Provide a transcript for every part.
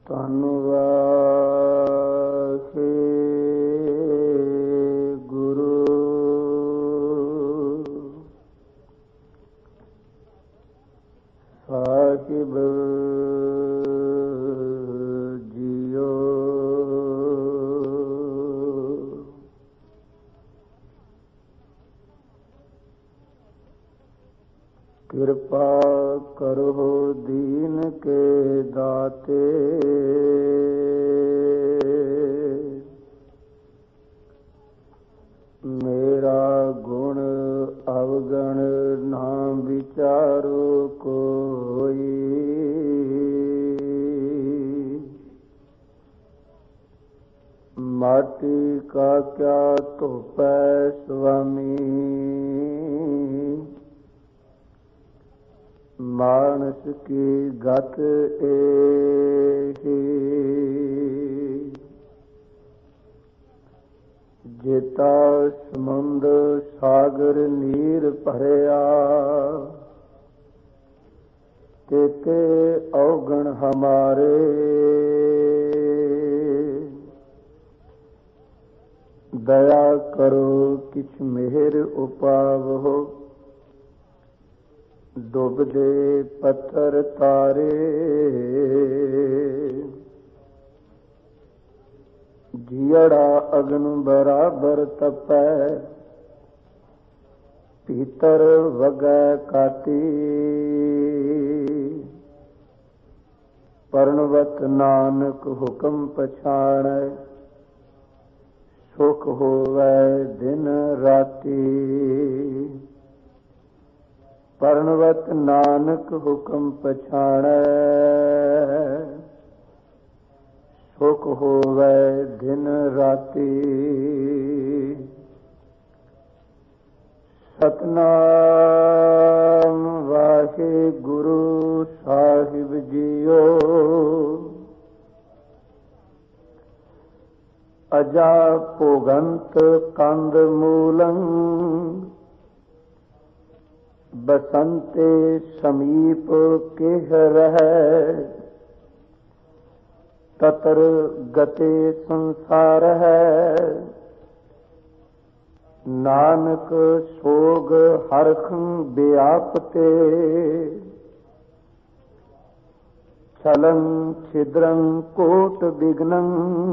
ਧੰਨਵਾਦ ਗੁਰੂ ਸਾਹਿਬ ਜੀਓ। ਕਿਰਪਾ ਕਰੋ ਦੀਨ ਕੇ ਦਾਤੇ, ਮੇਰਾ ਗੁਣ ਅਵਗਣ ਨਾ ਵਿਚਾਰੋ ਕੋਈ। ਮਾਟੀ ਕਾ ਕਿਆ ਧੋਪੈ ਸੁਆਮੀ, ਮਾਨਸ ਕੀ ਗਤ ਏਹੀ। ਜੇਤਾ ਸਮੁੰਦ ਸਾਗਰ ਨੀਰ ਭਰਿਆ, ਤੇਤੇ ਔਗਣ ਹਮਾਰੇ। ਦਇਆ ਕਰੋ ਕਿਛ ਮਿਹਰ ਉਪਾਵੋ, ਡੁੱਬਦੇ ਪੱਥਰ ਤਾਰੇ। ਜੀਅੜਾ ਅਗਨ ਬਰਾਬਰ ਤਪੈ, ਭੀਤਰ ਵਗੈ ਕਾਟੀ। ਪਰਣਵਤ ਨਾਨਕ ਹੁਕਮ ਪਛਾਣੈ, ਸੁਖ ਹੋਵੈ ਦਿਨ ਰਾਤੀ। ਪਰਣਵਤ ਨਾਨਕ ਹੁਕਮ ਪਛਾਣੈ, ਸੁਖ ਹੋਵੈ ਦਿਨ ਰਾਤੀ। ਸਤਿਨਾਮ ਵਾਹਿਗੁਰੂ ਸਾਹਿਬ ਜੀਓ। ਅਜਾ ਭੋਗੰਤ ਕੰਦ ਮੂਲੰ, ਬਸੰਤੇ ਸਮੀਪ ਕਿਹ ਰਹਿ। ਤਤਰ ਗਤੇ ਸੰਸਾਰ ਹੈ, ਨਾਨਕ ਸੋਗ ਹਰਖੰ ਵਿਆਪਤੇ। ਛਲੰ ਛਿਦਰੰ ਕੋਟ ਬਿਗਨੰ,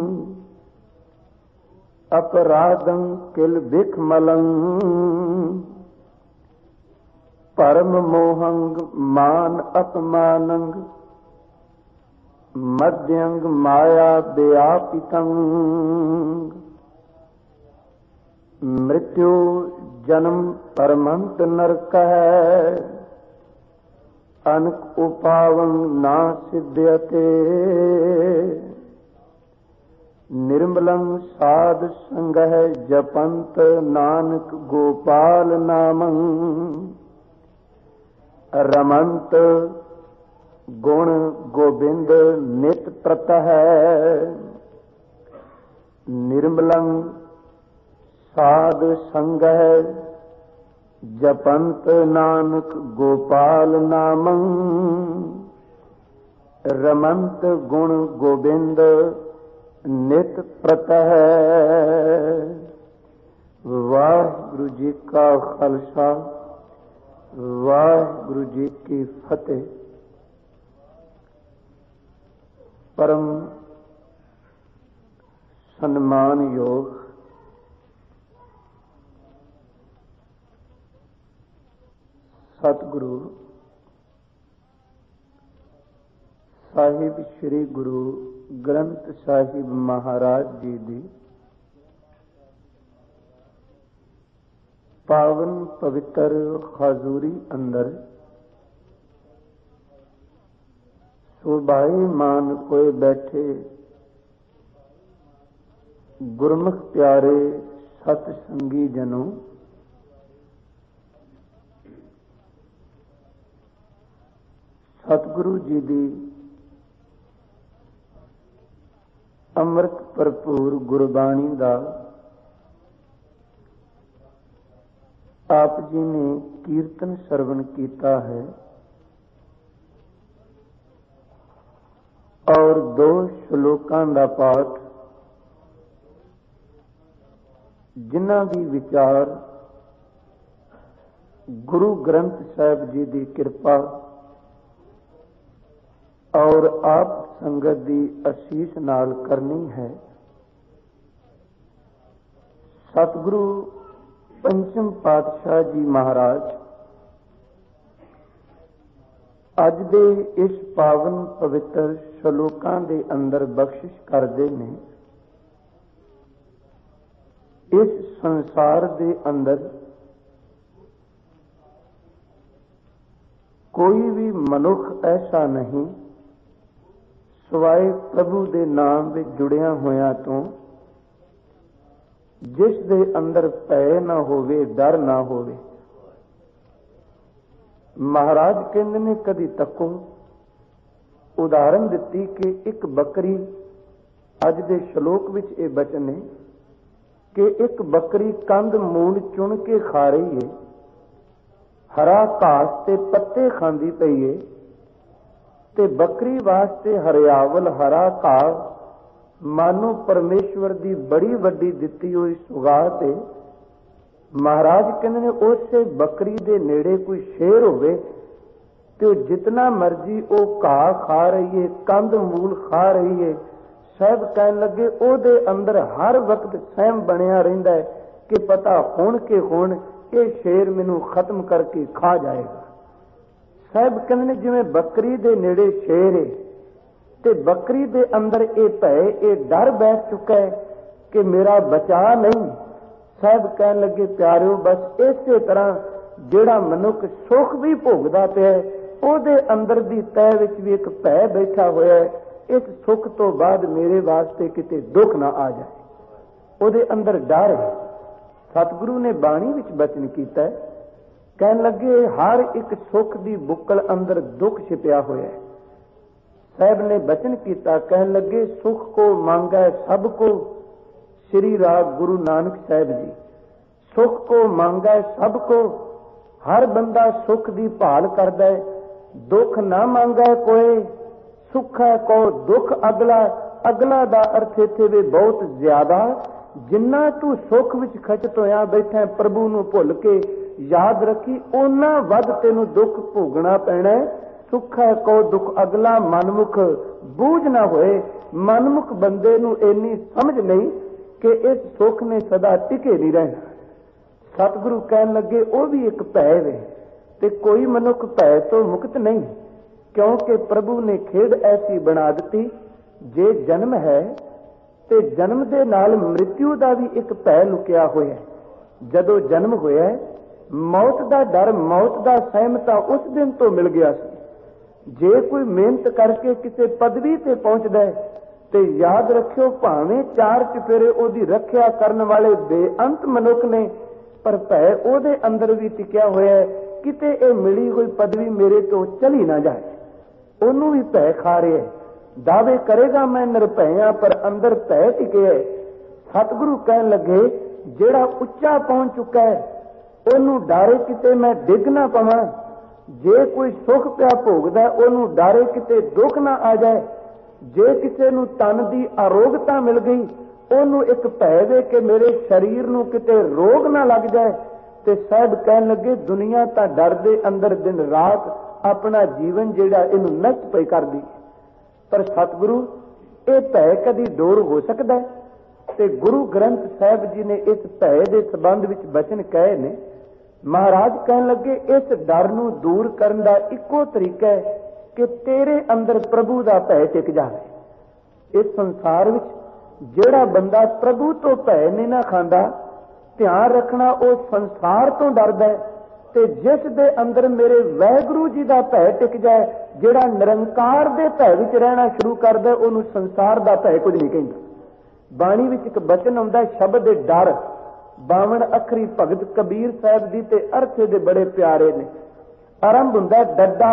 ਅਪਰਾਧੰ ਕਿਲ ਬਿਖਮਲੰ। ਪਰਮ ਮੋਹੰਗ ਮਾਨ ਅਪਮਾਨੰ, ਮਧਯੰਗ ਮਾਇਆ ਵਿਆਪਿਤੰ। ਮ੍ਰਿਤਿਉ ਜਨਮ ਪਰਮੰਤ ਨਰਕੈ, ਅਨਕ ਉਪਾਵੰ ਨਾ ਸਿਧਯਤੇ। ਨਿਰਮਲੰ ਸਾਧ ਸੰਗਹਿ ਜਪੰਤ, ਨਾਨਕ ਗੋਪਾਲ ਨਾਮੰ। ਰਮੰਤ ਗੁਣ ਗੋਬਿੰਦ ਨਿਤ ਪ੍ਰਤਹਿ। ਨਿਰਮਲੰ ਸਾਧ ਸੰਗਹਿ ਜਪੰਤ, ਨਾਨਕ ਗੋਪਾਲ ਨਾਮੰ। ਰਮੰਤ ਗੁਣ ਗੋਬਿੰਦ ਨਿਤ ਪ੍ਰਤਹਿ। ਵਾਹਿਗੁਰੂ ਜੀ ਕਾ ਖਾਲਸਾ, ਵਾਹਿਗੁਰੂ ਜੀ ਕੀ ਫਤਿਹ। ਪਰਮ ਸਨਮਾਨਯੋਗ ਸਤਿਗੁਰੂ ਸਾਹਿਬ ਸ੍ਰੀ ਗੁਰੂ ਗ੍ਰੰਥ ਸਾਹਿਬ ਮਹਾਰਾਜ ਜੀ ਦੀ ਪਾਵਨ ਪਵਿੱਤਰ ਹਜ਼ੂਰੀ ਅੰਦਰ ਸੁਭਾਈ ਮਾਨ ਕੋਏ ਬੈਠੇ ਗੁਰਮੁਖ ਪਿਆਰੇ ਸਤ ਸੰਗੀ ਜਨੋ, ਸਤਿਗੁਰੂ ਜੀ ਦੀ ਅੰਮ੍ਰਿਤ ਭਰਪੂਰ ਗੁਰਬਾਣੀ ਦਾ ਆਪ ਜੀ ਨੇ ਕੀਰਤਨ ਸਰਵਣ ਕੀਤਾ ਹੈ। और 2 ਸ਼ਲੋਕਾਂ ਦਾ ਪਾਠ ਜਿਨ੍ਹਾਂ ਦੀ ਵਿਚਾਰ ਗੁਰੂ ਗ੍ਰੰਥ ਸਾਹਿਬ ਜੀ ਦੀ ਕਿਰਪਾ और आप संगत दी आशीष नाल करनी है। सतगुरु पंचम पातशाह जी महाराज अज दे इस पावन पवित्र श्लोकां दे अंदर बख्शिश करदे ने। इस संसार दे अंदर कोई भी मनुख ऐसा नहीं सवाए प्रभु दे नाम विच जुड़िया होया तो जिस दे अंदर भय ना होवे, डर ना होवे। महाराज कहंदे ने कदी तको उदाहरण दिती कि एक बकरी, अज दे श्लोक विच ये बचन है कि एक बकरी कंद मूंड चुन के खा रही है, हरा घास ते पत्ते खांदी पई है ते बकरी वास्ते हरियावल हरा घाह मानो परमेश्वर दी बड़ी वड्डी दिती हुई सुगात है। महाराज कहते ने उसे बकरी दे नेड़े कोई शेर होवे तो जितना मर्जी वो घाह खा रही है, कंद मूल खा रही है, सब कहन लगे ओदे अंदर हर वक्त सहम बनिया रहिंदा है कि पता होण के होण ये शेर मैनू खत्म करके खा जाएगा। साहब कहने जिवें बकरी दे नेड़े शेर है ते बकरी दे अंदर ये भय, ये डर बैठ चुका है कि मेरा बचा नहीं। साहब कहन लगे प्यारिओ बस इसे तरह जिहड़ा मनुख सुख भी भोगदा पिया ओहदे अंदर दी तह विच भी एक भय बैठा होया है, इस सुख तो बाद मेरे वास्ते किते दुख ना आ जाए, ओहदे अंदर डर है। सतगुरु ने बाणी विच बचन कीता है, कहन लगे हर एक सुख दी बुक्कल अंदर दुख छिपया होया है। साहब ने बचन किया, कहन लगे सुख को मांगा सबको, श्री राग गुरु नानक साहब जी। सुख को मांगा सबको, हर बंदा सुख दी भाल करदा है, दुख ना मांगा कोई, सुख है को दुख अगला। अगला दा अर्थ इत्थे वे बहुत ज्यादा, जिन्ना तू सुख विच खचत होया बैठा प्रभु नूं भुल के याद रखी ओना वध तेनू दुख भोगना पैना है। सुख है को दुख अगला, मनमुख बूझ ना होए। मनमुख बंदे नू इन्नी समझ नहीं कि इस सुख ने सदा टिके नहीं रहना। सतगुरु कहन लगे वो भी एक भय वे ते कोई मनुख भय तो मुक्त नहीं, क्योंकि प्रभु ने खेड ऐसी बना दी जे जन्म है ते जन्म दे नाल मृत्यु दा भी एक भय लुकिया होया है। जदों जन्म होया है मौत दा डर, मौत दा सहम तां उस दिन तो मिल गया सी। जे कोई मेहनत करके किसी पदवी ते पहुंचदा है ते याद रखियो भावें 4 चुफेरे ओदी रखिया करन वाले बेअंत मनुख ने, पर भय ओदे अंदर भी टिकिया होया है किते ए मिली हुई पदवी मेरे तो चली ना जाए। ओनू भी भय खा रहा है, दावे करेगा मैं निरभया, पर अंदर भय टिके है। सतगुरु कहन लगे जेड़ा उच्चा पहुंच चुका है ओनू डारे किते मैं डिग ना पवां। जे कोई सुख पिया भोगदा ओनू डारे किते दुख ना आ जाए। जे किसे नू तन दी आरोगता मिल गई ओनू एक भय वे कि मेरे शरीर नू किते रोग ना लग जाए। ते साहब कहन लगे दुनिया तां डर दे अंदर दिन रात अपना जीवन जेड़ा इनू नष्ट पई करदी, पर सतगुरु ये भय कदी दूर हो सकदा है? ते गुरु ग्रंथ साहब जी ने इस भय के संबंध विच बचन कहे ने। महाराज कहन लगे इस डर नू दूर करन दा इक्को तरीका है कि तेरे अंदर प्रभु दा भय टिक जाए। इस संसार विच जेड़ा बंदा प्रभु तो भय नहीं ना खांदा, ध्यान रखना वो संसार तो डरदा है। ते जिस दे अंदर मेरे वाहिगुरू जी दा भय टिक जाए, जेड़ा निरंकार दे भय विच रहना शुरू करदा ओनू संसार दा भय कुछ नहीं कहंदा। बाणी विच एक बचन आउंदा शब्द डर, 52 अखरी भगत कबीर साहब दी ते अर्थ दे बड़े प्यारे ने। आरंभ हुंदा डड्डा,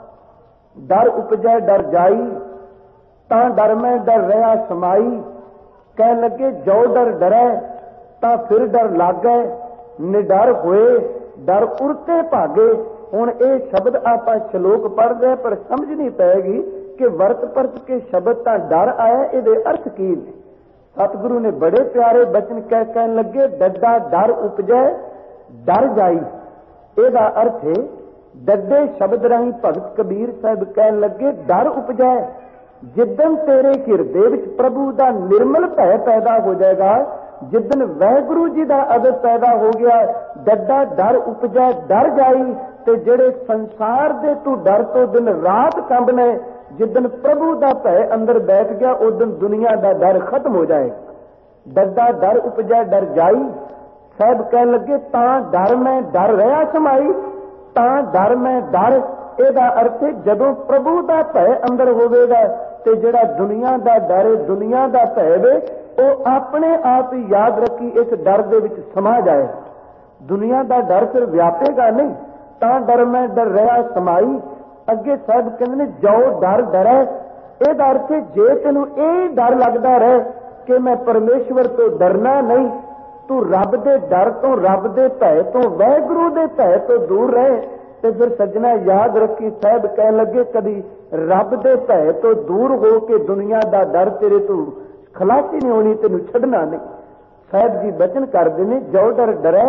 डर उपजै डर जाई, तां डर मैं डर रहा समाई। कह लगे जो डर डरै तां फिर डर लागै, निडर होए डर उरते भागे। हुण ये शब्द आपां श्लोक पढ़ रहे पर समझ नहीं पैगी कि वरत परत के शब्द तां डर आया, इहदे अर्थ की ने? सतगुरु ने बड़े प्यारे बचन कहन लगे, डड्डा डर उपजै डर जाई। ਇਹਦਾ अर्थ है डड्डे शब्द राही भगत कबीर साहब कहन लगे, डर उपजै जिदन तेरे हिरदे विच प्रभु का निर्मल भय पैदा हो जाएगा, जिदन वाहिगुरु जी का अदब पैदा हो गया, डड्डा डर उपजै डर जाई। ते जेड़े संसार दे तू डर तो दिन रात कंबने, जिदन प्रभु का भय अंदर बैठ गया, उस दिन दुनिया का डर खत्म हो जाएगा। डड्डा डर उपजै डर जाई। साहब कह लगे, तां डर मैं डर रहा समाई, तां डर मैं डर। ਇਹਦਾ अर्थ ਜਦੋਂ प्रभु का भय अंदर होवेगा ते जेड़ा दुनिया का डर है, दुनिया का भय वे, ਉਹ अपने आप ही याद रखी इस डर दे विच समा जाए। दुनिया का डर फिर व्यापेगा नहीं। तां डर मैं डर रहा समाई। अगे साहब कहते ने, जो डर डरै। ਇਹਦਾ अर्थ जे तेनू ਇਹ डर लगता रहे कि मैं परमेश्वर तो डरना नहीं, तू रब दे डर तो, रब दे भय तो, वाहिगुरू दे भय तो दूर रहे, तो फिर सज्जना याद रखी। साहब कह लगे, कभी रब दे भय तो दूर हो के दुनिया का डर तेरे तो खलासी नहीं होनी, तेन छड़ना नहीं। साहब जी बचन करते हैं, जो डर डरै,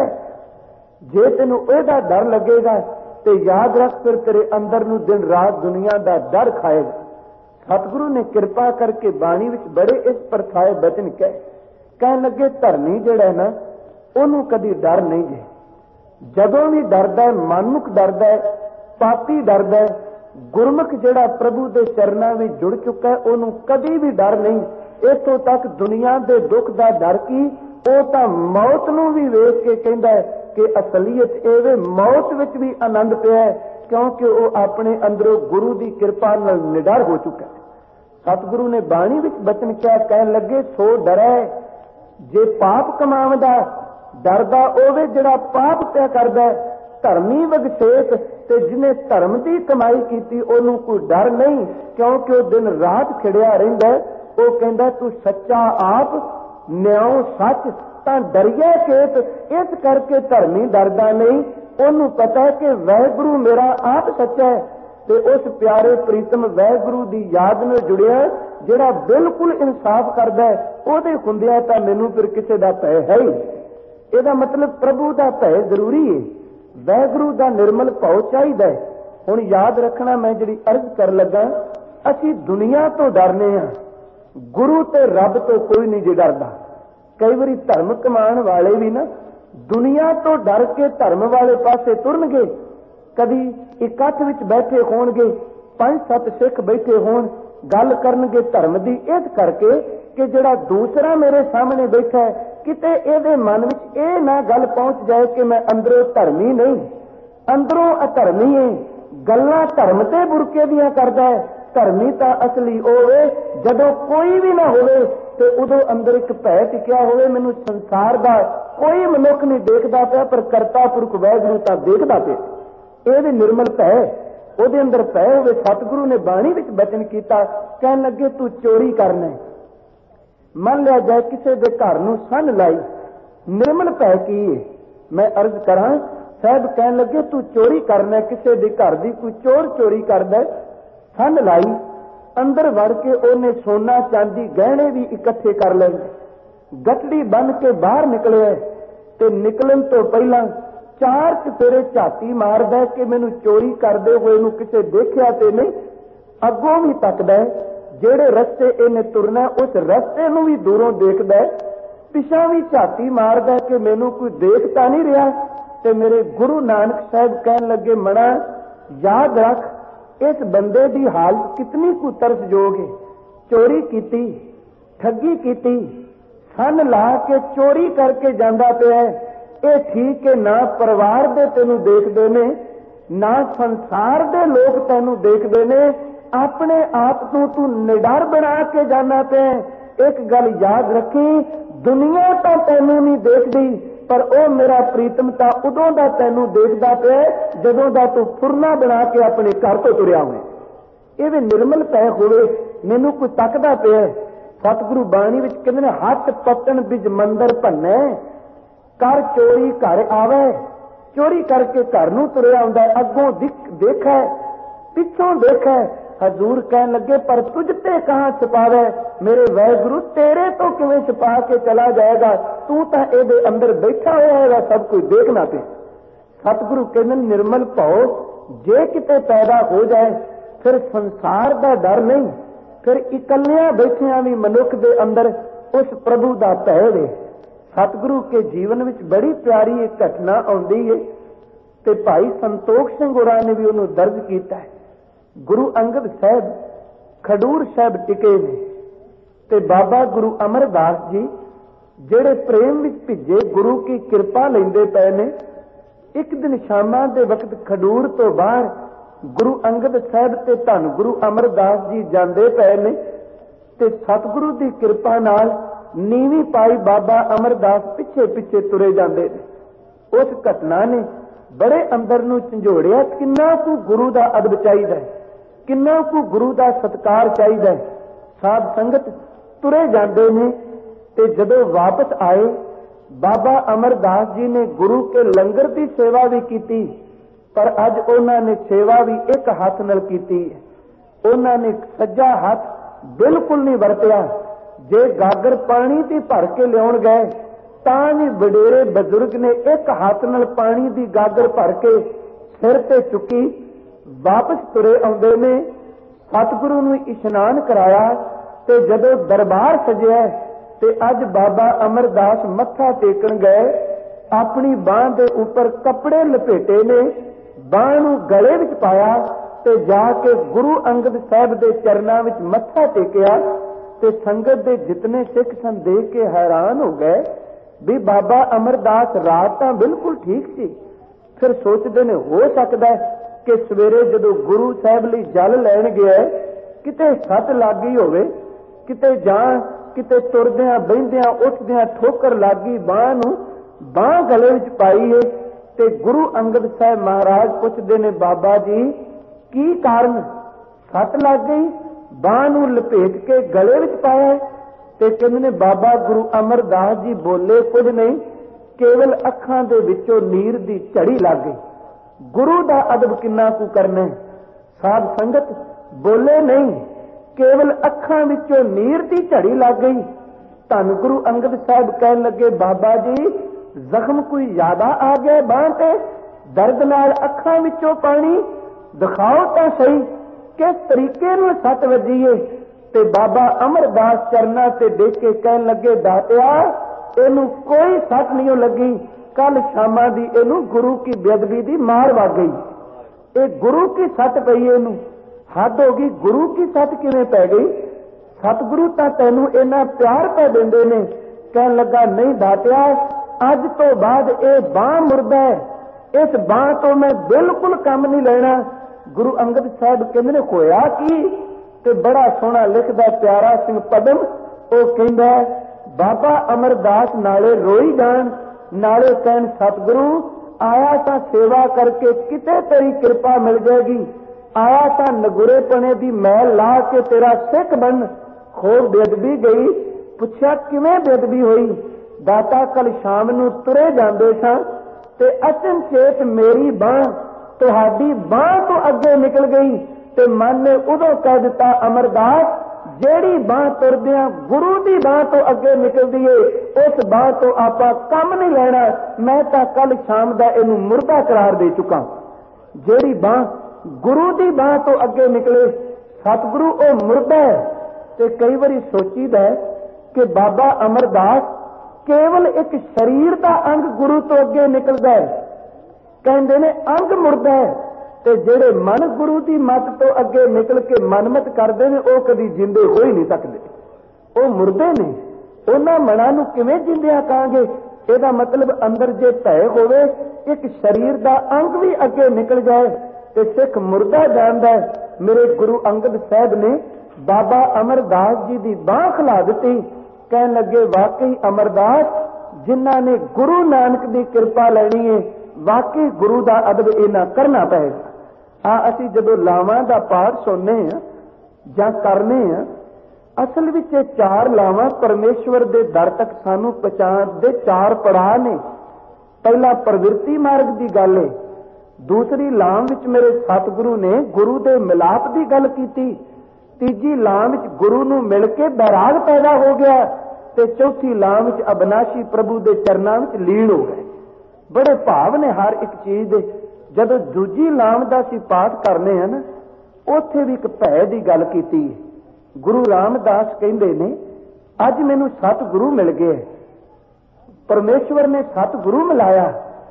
जे तेन एदा डर लगेगा तो याद रख, फिर तेरे अंदर नू दिन रात दुनिया का डर खाएगा। सतगुरु ने कृपा करके बाणी विच बड़े इस परथाए बचन कह लगे, धरनी जिहड़ा है ना, उन्होंने कभी डर नहीं जे। जदों भी डरदा है, मानुख डरदा है, पापी डरदा है, गुरमुख जिहड़ा प्रभु के चरणों में जुड़ चुका है, उन्होंने कभी भी डर नहीं। इतों तक दुनिया के दुख का डर की, वो तो मौत नूं भी वेख के कहता है कि असलीयत एवे मौत विच भी आनंद पिया है, क्योंकि वो अपने अंदरों गुरु की कृपा नाल निडर हो चुका है। सतगुरु ने बाणी विच बचन क्या कहन लगे, सो डरै जे पाप कमावदा, डरदा ओवे जिहड़ा पाप पिया करदा। धर्मी वगसेक ते जिन्हें धर्म की कमाई की, ओनू कोई डर नहीं, क्योंकि वो दिन रात खिड़िया रहिंदा। वो कहंदा, तू सच्चा आप न्याओ सच, तां डरिया केत। इस करके धर्मी डरदा नहीं, ओनू पता है कि वाहिगुरू मेरा आप सच्चा है, ते उस प्यारे प्रीतम वाहिगुरू की याद में जुड़िया, जिहड़ा बिल्कुल इंसाफ करदा है, ओहदे हुंदिया तां मैनू फिर किसी का भय है ही। ਇਹਦਾ मतलब प्रभु का भय जरूरी है, वाहिगुरू का निर्मल भाव चाहिए। हुण याद रखना, मैं जिहड़ी अर्ज कर लगा, असीं दुनिया तो डरने हैं, गुरु ते रब तो कोई नहीं जे डरदा। कई बारी धर्म कमाण वाले भी ना दुनिया तो डर के धर्म वाले पासे तुरनगे। कभी इकट्ठ विच बैठे होणगे, 5-7 सिख बैठे होण, गल करनगे धर्म की, इस करके कि जिहड़ा दूसरा मेरे सामने बैठा है, किते इहदे मन विच इह ना गल पहुंच जाए कि मैं अंदरों धर्मी नहीं, अंदरों अधर्मी है, गल्लां धर्म ते बुरके दियां करदा है। धर्मी तां असली होवे जदों कोई भी ना होवे, ते उदों अंदर एक भय टिकिया होवे, मैनूं संसार दा कोई मनुख नहीं देखदा पिया, पर करता पुरख वाहिगुरू तां देखदा पिया। इह निर्मल भय, ਉਹਦੇ अंदर भय होवे। सतगुरु ने बाणी विच बचन कीता, कहन लगे, तू चोरी करना है, मन लिया जाए किसी के घर नूं सन लाई, निर्मल भय की है। मैं अर्ज करा, साहब कहन लगे, तू चोरी करना है, किसी के घर की कोई चोर चोरी करदा है, सन लाई, अंदर वड़ के उन्हें सोना चांदी गहने भी इकट्ठे कर लए, गठड़ी बन के बाहर निकले, ते निकलन तो पहला 4 चफेरे झाती मारदा है कि मैनू चोरी करदे होए नूं किसे देखिया ते नहीं, अगों भी तकदा है, जेड़े रस्ते इन्हें तुरना उस रस्ते नूं भी दूरों देखदा है, पिछा भी झाती मारदा है कि मैनू कोई देखता नहीं रहा। ते मेरे गुरु नानक साहब कहन लगे, मना याद रख, इस बंदे की हालत कितनी को तरसयोग है। चोरी कीती, ठगी कीती, सन ला के चोरी करके जांदा पिया है। ये ठीक है, ना परिवार दे तेनू देखदे ने, ना संसार दे लोग तेनू देखदे ने, अपने आप को तू निडर बना के जाना पे। एक गल याद रखी, दुनिया तो तेनू नहीं देखती, पर ओ मेरा प्रीतम ता उदों दा तेनू देखदा पे जदों दा तू फुरना बना के अपने घर तो तुरिया होवे। ये भी निर्मल भय होवे, मैनू कोई तकदा पे। सतगुरु बाणी विच कहंदे ने, हथ पत्तन बिज मंदर भन्ने, कर चोरी घर आवे। चोरी करके घर नूं तुरिया आउंदा, अगों देखा, पिछों देखा, हजूर कहन लगे पर तुझते कहाँ छिपावे, मेरे वाहिगुरु तेरे तो किवें छिपा के चला जाएगा, तू तो ਇਹਦੇ अंदर बैठा होया है, सब कुछ देखना पे। सतगुरु कहते निर्मल भाव जे किते पैदा हो जाए फिर संसार का डर नहीं, फिर इकलिया बैठिया भी मनुख के अंदर उस प्रभु का भय वे। सतगुरु के जीवन में बड़ी प्यारी एक घटना आती है, ते भाई संतोख सिंह होरां ने भी उन्होंने दर्ज किया है। गुरु अंगद साहब खडूर साहब टिके ने, ते बाबा गुरु अमरदास जी जेड़े प्रेम विच भिजे गुरु की कृपा लेंदे पए ने। एक दिन शामां दे वक्त खडूर तो बाहर गुरु अंगद साहब ते धन गुरु अमरदास जी जांदे पए ने, ते सतगुरु की कृपा नाल नीवी पाई बाबा अमरदास पिछे पिछे तुरे जांदे ने। उस घटना ने बड़े अंदर नूं झंझोड़िया, किन्ना कु गुरु का अदब चाहिए, किन्ना कु गुरु का सत्कार चाहिए। साध संगत तुरे जाते हैं, ते जदों वापस आए बाबा अमरदास जी ने गुरु के लंगर की सेवा भी की, पर अज उन्होंने सेवा भी एक हाथ नाल कीती है। उन्होंने सज्जा हाथ बिल्कुल नहीं वरतिया। जे गागर पानी की भर के लियाउण गए तां भी वडेरे बजुर्ग ने एक हाथ नाल पानी की गागर भर के सिर ते चुकी, वापस तुरे आउंदे ने। सतगुरु नूं इशनान कराया, ते जदों दरबार सजिया ते अज बाबा अमरदास मत्था टेकण गए, अपनी बांह दे उपर कपड़े लपेटे ने, बांह नूं गले विच पाया ते जाके गुरु अंगद साहब दे चरनां विच मत्था टेकिया। ते संगत दे जितने सिख सन देख के हैरान हो गए भी बाबा अमरदास रात तां बिल्कुल ठीक सी। फिर सोचते ने हो सकता है कि सवेरे जदों गुरु साहब लई जल लैण गया किते सट लग गई होवे, किते जां किते तुरदियां बहिंदियां उठदियां ठोकर लग गई, बांह नूं बांह गले विच पाई है। ते गुरु अंगद साहब महाराज पुछदे ने बाबा जी की कारण, सट लग गई, बांह नूं लपेट के गले विच पाया। ते कहंदे ने बाबा गुरु अमरदास जी बोले कुछ नहीं, केवल अखां दे विचों नीर दी झड़ी लग गई। गुरु दा अदब किन्ना कु करना। साध संगत बोले नहीं, केवल अखां विचों नीर दी झड़ी लग गई। धन गुरु अंगद साहब कहन लगे बाबा जी जख्म कोई ज्यादा आ गया बांह ते, दर्द नाल अखां विचों पानी दिखाओ तां सही, किस तरीके नूं सट वजी है। ते बाबा अमरदास चरना से देख के कहन लगे दातिया इनू कोई सट नहीं लगी, कल शामा दी इनू गुरु की बेअदबी दी मार वग गई, ये गुरु की सट पई, इनू हद हो गई, गुरु की सट किवें पै गई। सतगुरु तां तैनू इन्ना प्यार पै देंदे ने। कहन लगा नहीं दातिया अज तो बाद ये बांह मुर्दा है, इस बांह तो मैं बिल्कुल काम नहीं लेना। गुरु अंगद साहब कहंदे ने होया की, ते बड़ा सोहना लिखदा प्यारा सिंह पदम, वो कहंदा बाबा अमरदास नाले रोई जान नाले कहन सतगुरु आया तां सेवा करके किते तेरी कृपा मिल जाएगी, आया तां नगुरे पने दी मैल ला के तेरा सिख बन। खूब बेअदबी गई। पुछया किवें बेअदबी हुई। दाता कल शाम नूं तुरे जांदे सां ते अचनचेत मेरी बांह तुहाडी बांह तो अगे निकल गई, ते मन ने उदों कह दिता अमरदास जेड़ी बांह तुरदियां गुरु दी बांह तो अगे निकलदी है उस बांह तो आपां कम नहीं लेना, मैं तां कल शाम दा इहनूं मुर्दा करार दे चुका। जेड़ी बांह गुरु दी बांह तो अगे निकले सतगुरु ओ मुर्दा है। ते कई बारी सोचीदा है कि बाबा अमरदास केवल एक शरीर का अंग गुरु तो अगे निकलदा है, कहंदे ने अंग मुर्दा है, ते जेड़े मन गुरु की मत तो अगे निकल के मनमत करते हैं वह कभी जिंदे हो ही नहीं सकते, वो मुर्दे ने। उन्हां मनां नूं किवें जिंदिया कहांगे। ਇਹਦਾ मतलब अंदर जे भय होवे एक शरीर का अंग भी अगे निकल जाए तो सिख मुर्दा जानदा है। मेरे गुरु अंगद साहब ने बाबा अमरदास जी की बांह खिला दी। कहन लगे वाकई अमरदास जिन्हां ने गुरु नानक की कृपा लैनी है वाकई गुरु का अदब इन्ना करना पएगा। असीं जदों लावां दा पाठ सुनने जां करने असल विच चार लावां परमेश्वर दे दर तक सानू पहुंचाण दे चार पड़ाव ने। पहला प्रवृत्ति मार्ग की गल है, दूसरी लाम विच मेरे सतगुरु ने गुरु दे मिलाप की गल की, तीजी लाम विच गुरु नूं मिल के बैराग पैदा हो गया, ते चौथी लाम विच अविनाशी प्रभु दे चरनां विच लीन हो गए। बड़े भाव ने हर एक चीज दे। जदों दूजी लाम दा सी पाठ करने हैं ना, उत्थे भी एक भय की गल की। गुरु रामदास कहंदे ने अज मैनूं सतगुरु मिल गए, परमेश्वर ने सतगुरु मिलाया,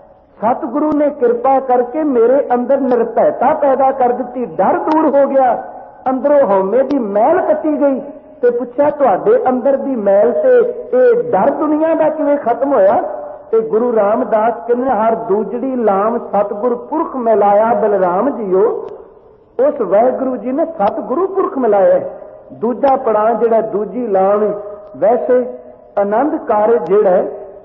सतगुरु ने कृपा करके मेरे अंदर निर्भयता पैदा कर दी, डर दूर हो गया, अंदरों हौमे की मैल कटी गई। ते पूछा तुहाडे अंदर दी मैल से ये डर दुनिया का किवें खत्म होया? ते गुरु रामदास कहने हर दूजड़ी लाम सतगुरु पुरख मिलाया बलराम जीओ। उस वाहिगुरु जी ने सतगुरु पुरख मिलाया। दूजा पड़ाव जिहड़ा दूजी लाम, वैसे आनंद कार्य जिहड़ा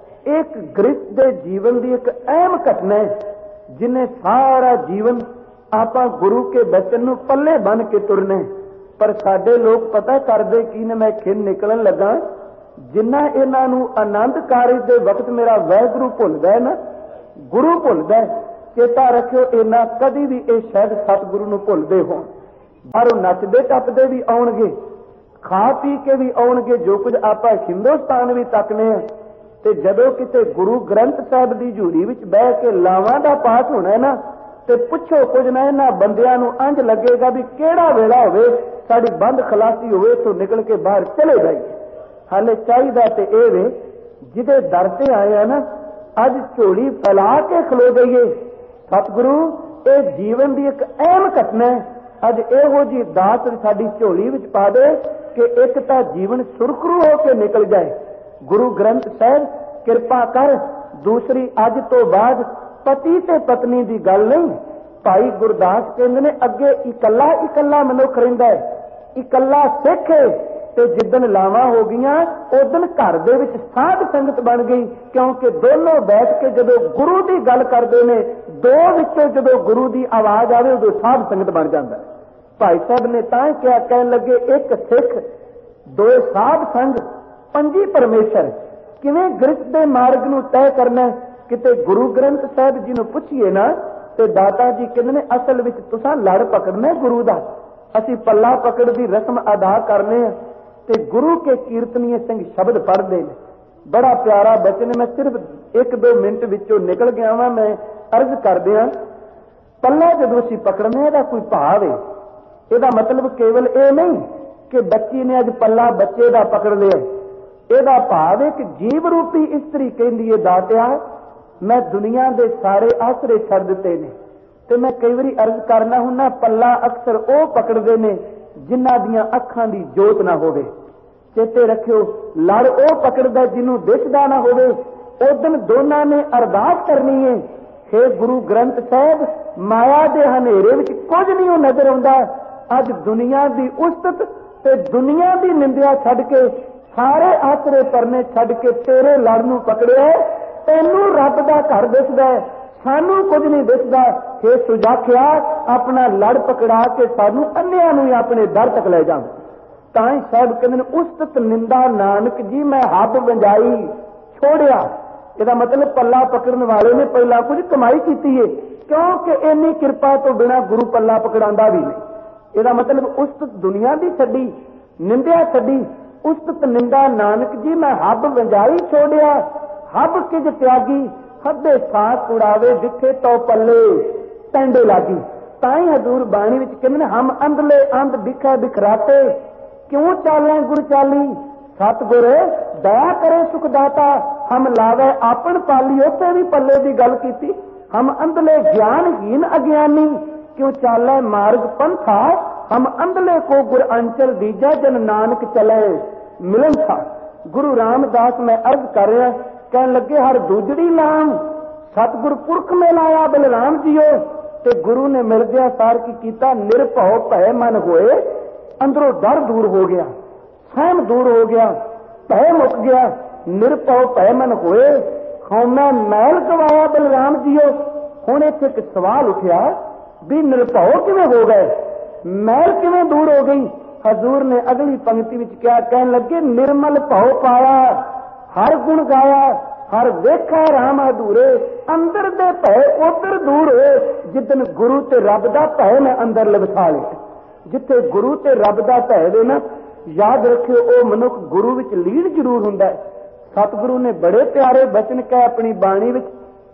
एक गृहस्थ दे जीवन की एक अहम घटना है, जिन्हें सारा जीवन आपा गुरु के बचन नूं पल्ले बन के तुरने। पर साडे लोग पता करदे की ने, मैं खिन निकलन लगा, जिन्ना इन्हां नूं आनंद कार्य दे वक्त मेरा वाहिगुरु भुलदा है ना, गुरु भुलदा है, चेता रखियो इन्ना कदी भी ये शायद सतगुरु नूं भुलदे होण। पर नचदे टपदे भी आउणगे, खा पी के भी आउणगे, जो कुछ आपां हिंदुस्तान भी तकने आ। ते जदों किते गुरु ग्रंथ साहिब दी झूरी विच बह के लावां दा पाठ होना है ना, ते पुछो कुछ ना, इन्हां बंदियां नूं इंज लगेगा भी किहड़ा वेला होवे साडी बंद खलासी होवे, तो निकल के बाहर चले जाइए। हाले चाहिदा ते इह वे जिहदे दर ते आए आ ना, अज झोली फैला के खलो जाइए। सतगुरु ये जीवन की एक अहम घटना है, अज इहो जी दात साडी झोली विच पा दे कि एक तां जीवन सुरखरू हो के निकल जाए। गुरु ग्रंथ साहिब कृपा कर। दूसरी अज तो बाद पति ते पत्नी की गल नहीं। भाई गुरदास कहंदे ने अगे इकल्ला इकल्ला मनुख रहिंदा है, इकल्ला सिख है, ते जिदन लावां हो गईयां उदन घर दे विच साध संगत बन गई, क्योंकि दोनों बैठ के जदों गुरु की गल करदे ने, दो विचों जदों गुरु की आवाज आवे उदों साध संगत बन जांदा है। भाई साहब ने तां क्या कहन लगे, एक सिख दो साध संग पंजी परमेश्वर। किवें गृहस्थ दे मार्ग नूं तय करना? किते गुरु ग्रंथ साहिब जी नूं पुछीए ना, ते दाता जी कहंदे ने असल विच तुसां लड़ पकड़ना गुरु दा, असीं पल्ला पकड़ दी रस्म अदा करने आ। ते गुरु के कीर्तनीय सिंह शब्द पढ़ते हैं, बड़ा प्यारा बचन। मैं सिर्फ एक दो मिनट विचों निकल गया वां, मैं अर्ज कर दिया। पल्ला जदों असीं पकड़ने, इहदा कोई भाव है, इहदा मतलब केवल ये नहीं कि बच्ची ने अज पल्ला बच्चे दा पकड़ लिया। इहदा भाव है कि जीव रूपी इस्त्री कहंदी है, दातिया मैं दुनिया दे सारे आसरे छड़ दिते ने, ते मैं कई बारी अर्ज करना हुन्ना, पल्ला अक्सर वो पकड़ते ने जिन्हां दियां अखां दी जोत ना होवे। चेते रखियो, लड़ वो पकड़दा जिन्हों दिसदा ना होवे। उदन दोनां ने अरदास करनी है, हे गुरु ग्रंथ साहिब माया दे हनेरे विच कुछ नहीं नजर आउंदा। अज दुनिया दी उस्तत ते दुनिया दी निंदिया छड्ड के, सारे आसरे परने छड्ड के तेरे लड़ नूं पकड़िया। तैनूं रब दा घर दिसदा है, सानू कुछ नहीं दिसदा। हे सुजाखिया अपना लड़ पकड़ा के सानू अन्नियां नूं अपने दर तक ले जा। तां ही साहब कहंदे ने उस्तत निंदा नानक जी मैं हब वंजाई छोड़िया। इहदा मतलब पल्ला पकड़न वाले ने पहला कुछ कमाई की है, क्योंकि इन्नी कृपा तो बिना गुरु पल्ला पकड़ांदा भी नहीं। इहदा मतलब उस्तत दुनिया दी छड्डी, निंदिया छड्डी। उस्तत निंदा नानक जी मैं हब वंजाई छोड़िया। हब किज त्यागी हदे साथ उड़ावे, जिथे तो पल्ले टैंडे लागी। ताई हजूर बाणी विच कहंदे ने हम अंधले अंध दिखे बिखराते, क्यों चालें गुर चाली। सतगुर दया करे सुखदाता, हम लावे आपन पाली। उत्थे भी पल्ले की गल की। हम अंधले ज्ञानहीन अज्ञानी, क्यों चाले मार्ग पंथा। हम अंधले को गुर अंचल दीजा, जन नानक चले मिलन था। गुरु रामदास मैं अर्ज कर रहा, कहन लगे हर दूजड़ी लाम सतगुर पुरख में लाया बलराम जीओ। ते गुरु ने मिल गया सार की कीता, निरभव भय मन होए। अंदरों डर दूर हो गया, सहम दूर हो गया, भय मुक गया। निरभव भय मन होए, खौमा मैल गवाया बलराम जीओ। हुण इत्थे एक सवाल उठिया भी निरभव किवें हो गए, मैल किवें दूर हो गई। हजूर ने अगली पंक्ति विच क्या कहन लगे, निर्मल भव पाया हर गुण गाया, हर वेखा राम अधूरे, अंदर दे भय उधर दूर होए। जिदन गुरु ते रब दा भय मैं अंदर लवसा लिया। जिथे गुरु ते रब दा भय वे ना, याद रखियो ओ मनुख गुरु विच लीन जरूर हुंदा है। सतगुरु ने बड़े प्यारे बचन कहे अपनी बाणी विच,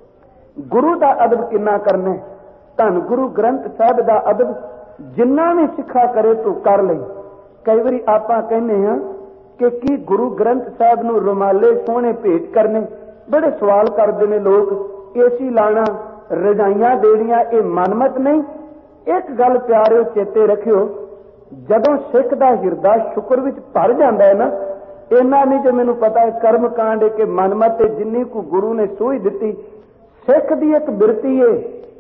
गुरु दा अदब किन्ना करना है। धन गुरु ग्रंथ साहब दा अदब जिन्ना भी सिखा करे तू कर ले। कई बारी आपां कहने हां कि की गुरु ग्रंथ साहब नूं रुमाले सोहणे भेंट करने, बड़े सवाल करते हैं लोग। एसी लाना, रजाइयां देनियां, ये मनमत नहीं। एक गल प्यारे चेते रखियो, जदों सिख दा हिरदा शुक्र विच भर जांदा है ना, इन्ना नहीं जो मैनूं पता है कर्म कांड के मनमत जिन्नी को गुरु ने सूझ दिती। सिख दी एक बिरती है,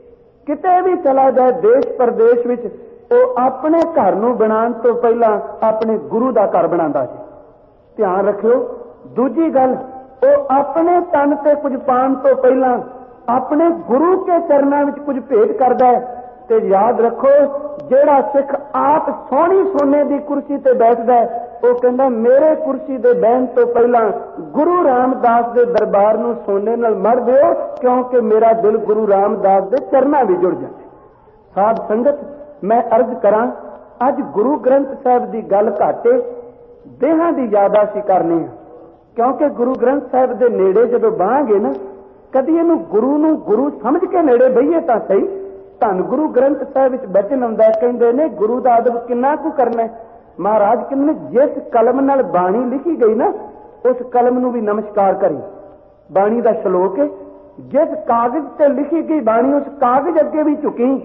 किते भी चला जाए देश प्रदेश विच, वो अपने घर नूं बनाउण तो पहला अपने गुरु दा घर बनांदा जी। ध्यान रखियो। दूजी गल, वो अपने तन ते कुछ पाउण तो पहला अपने गुरु के चरनां विच कुछ भेंट करदा है। ते याद रखो, जेड़ा सिख आप सोहनी सोने दी कुर्सी ते बैठदा है, वो कहंदा मेरे कुर्सी दे बहन तो पहला गुरु रामदास दे दरबार नूं सोने नाल मढ़ दिओ, क्योंकि मेरा दिल गुरु रामदास दे चरनां विच जुड़ जाए। साध संगत, मैं अर्ज करां, अज गुरु ग्रंथ साहब दी गल घाटे देहां दी याद असीं करनी है। क्योंकि गुरु ग्रंथ साहब दे नेड़े जदों बाहांगे ना, कदी इहनूं गुरु समझ के नेड़े बहिए तां सही। धन गुरु ग्रंथ साहब विच बचन आउंदा है, कहंदे ने गुरु दा अदब किन्ना कुछ करना है। महाराज कहंदे जिस कलम नाल बाणी लिखी गई ना, उस कलम नूं भी नमस्कार करी। बाणी दा श्लोक है, जिस कागज ते लिखी गई बाणी उस कागज अगे भी झुकी।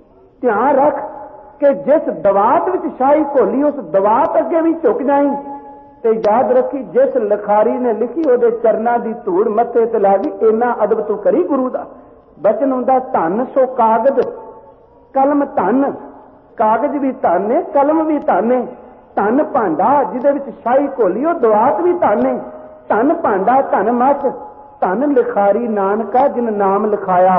ध्यान रख कि जिस दवात विच शाही घोली उस दवात अगे भी झुक जाई। ते याद रखी, जिस लिखारी ने लिखी ओदे चरनां दी धूड़ मत्थे ते ला गई। इन्ना अदब तू करी गुरु दा। बचन हुंदा धन सो कागज, कलम धन, कागज भी धन है, कलम भी धन है। धन भांडा जिहदे विच शाही घोली, ओ दवात भी धन है। धन भांडा धन मच, धन लिखारी नानका जिन नाम लिखाया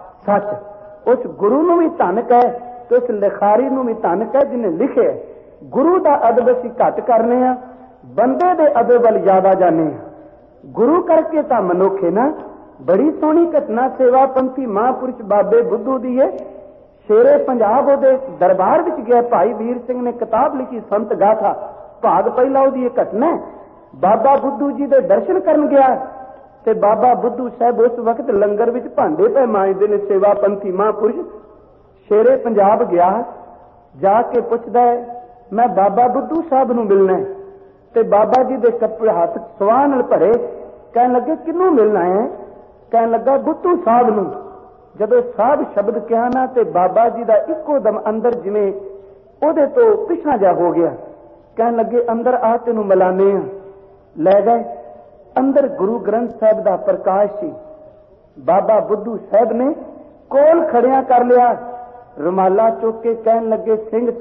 सच। उस गुरु नूं भी धन कह ते उस लिखारी नूं भी धन कह जिन्हें लिखे। गुरु दा अदब असीं घट करने आ, बंदे दे अदब वल ज्यादा जाने आ। गुरु करके तां मनुख है ना। बड़ी सोहनी घटना सेवा पंथी महापुरुष बाबे बुद्धू दी है। शेरे पंजाब ओदे दरबार विच गया, भाई वीर सिंह ने किताब लिखी संत गाथा, भाग पहला ओदी एक घटना है। बाबा बुद्धू जी दे दर्शन करन गया ते बाबा बुद्धू साहब उस वक्त लंगर विच भांडे पे मांजदे ने। सेवा पंथी महापुरुष शेरे पंजाब गया, जाके पुछदा है मैं बाबा बुद्धू साहब नूं मिलना है। ते बाबा जी दे कपड़े हाथ सवाह नाल भरे, कहन लगे किनू मिलना है? कहन लगा बुद्धू साहब नूं। जदों साहब शब्द कहा ना, ते बाबा जी दा इक्को दम अंदर जिवें ओदे तो पिछा जा हो गया। कहन लगे अंदर आ तेनू मिलाने आ। लै गए अंदर, गुरु ग्रंथ साहब दा प्रकाश सी। बाबा बुद्धू साहब ने कोल खड़िया कर लिया, रुमाला चुक के कहन लगे सिंह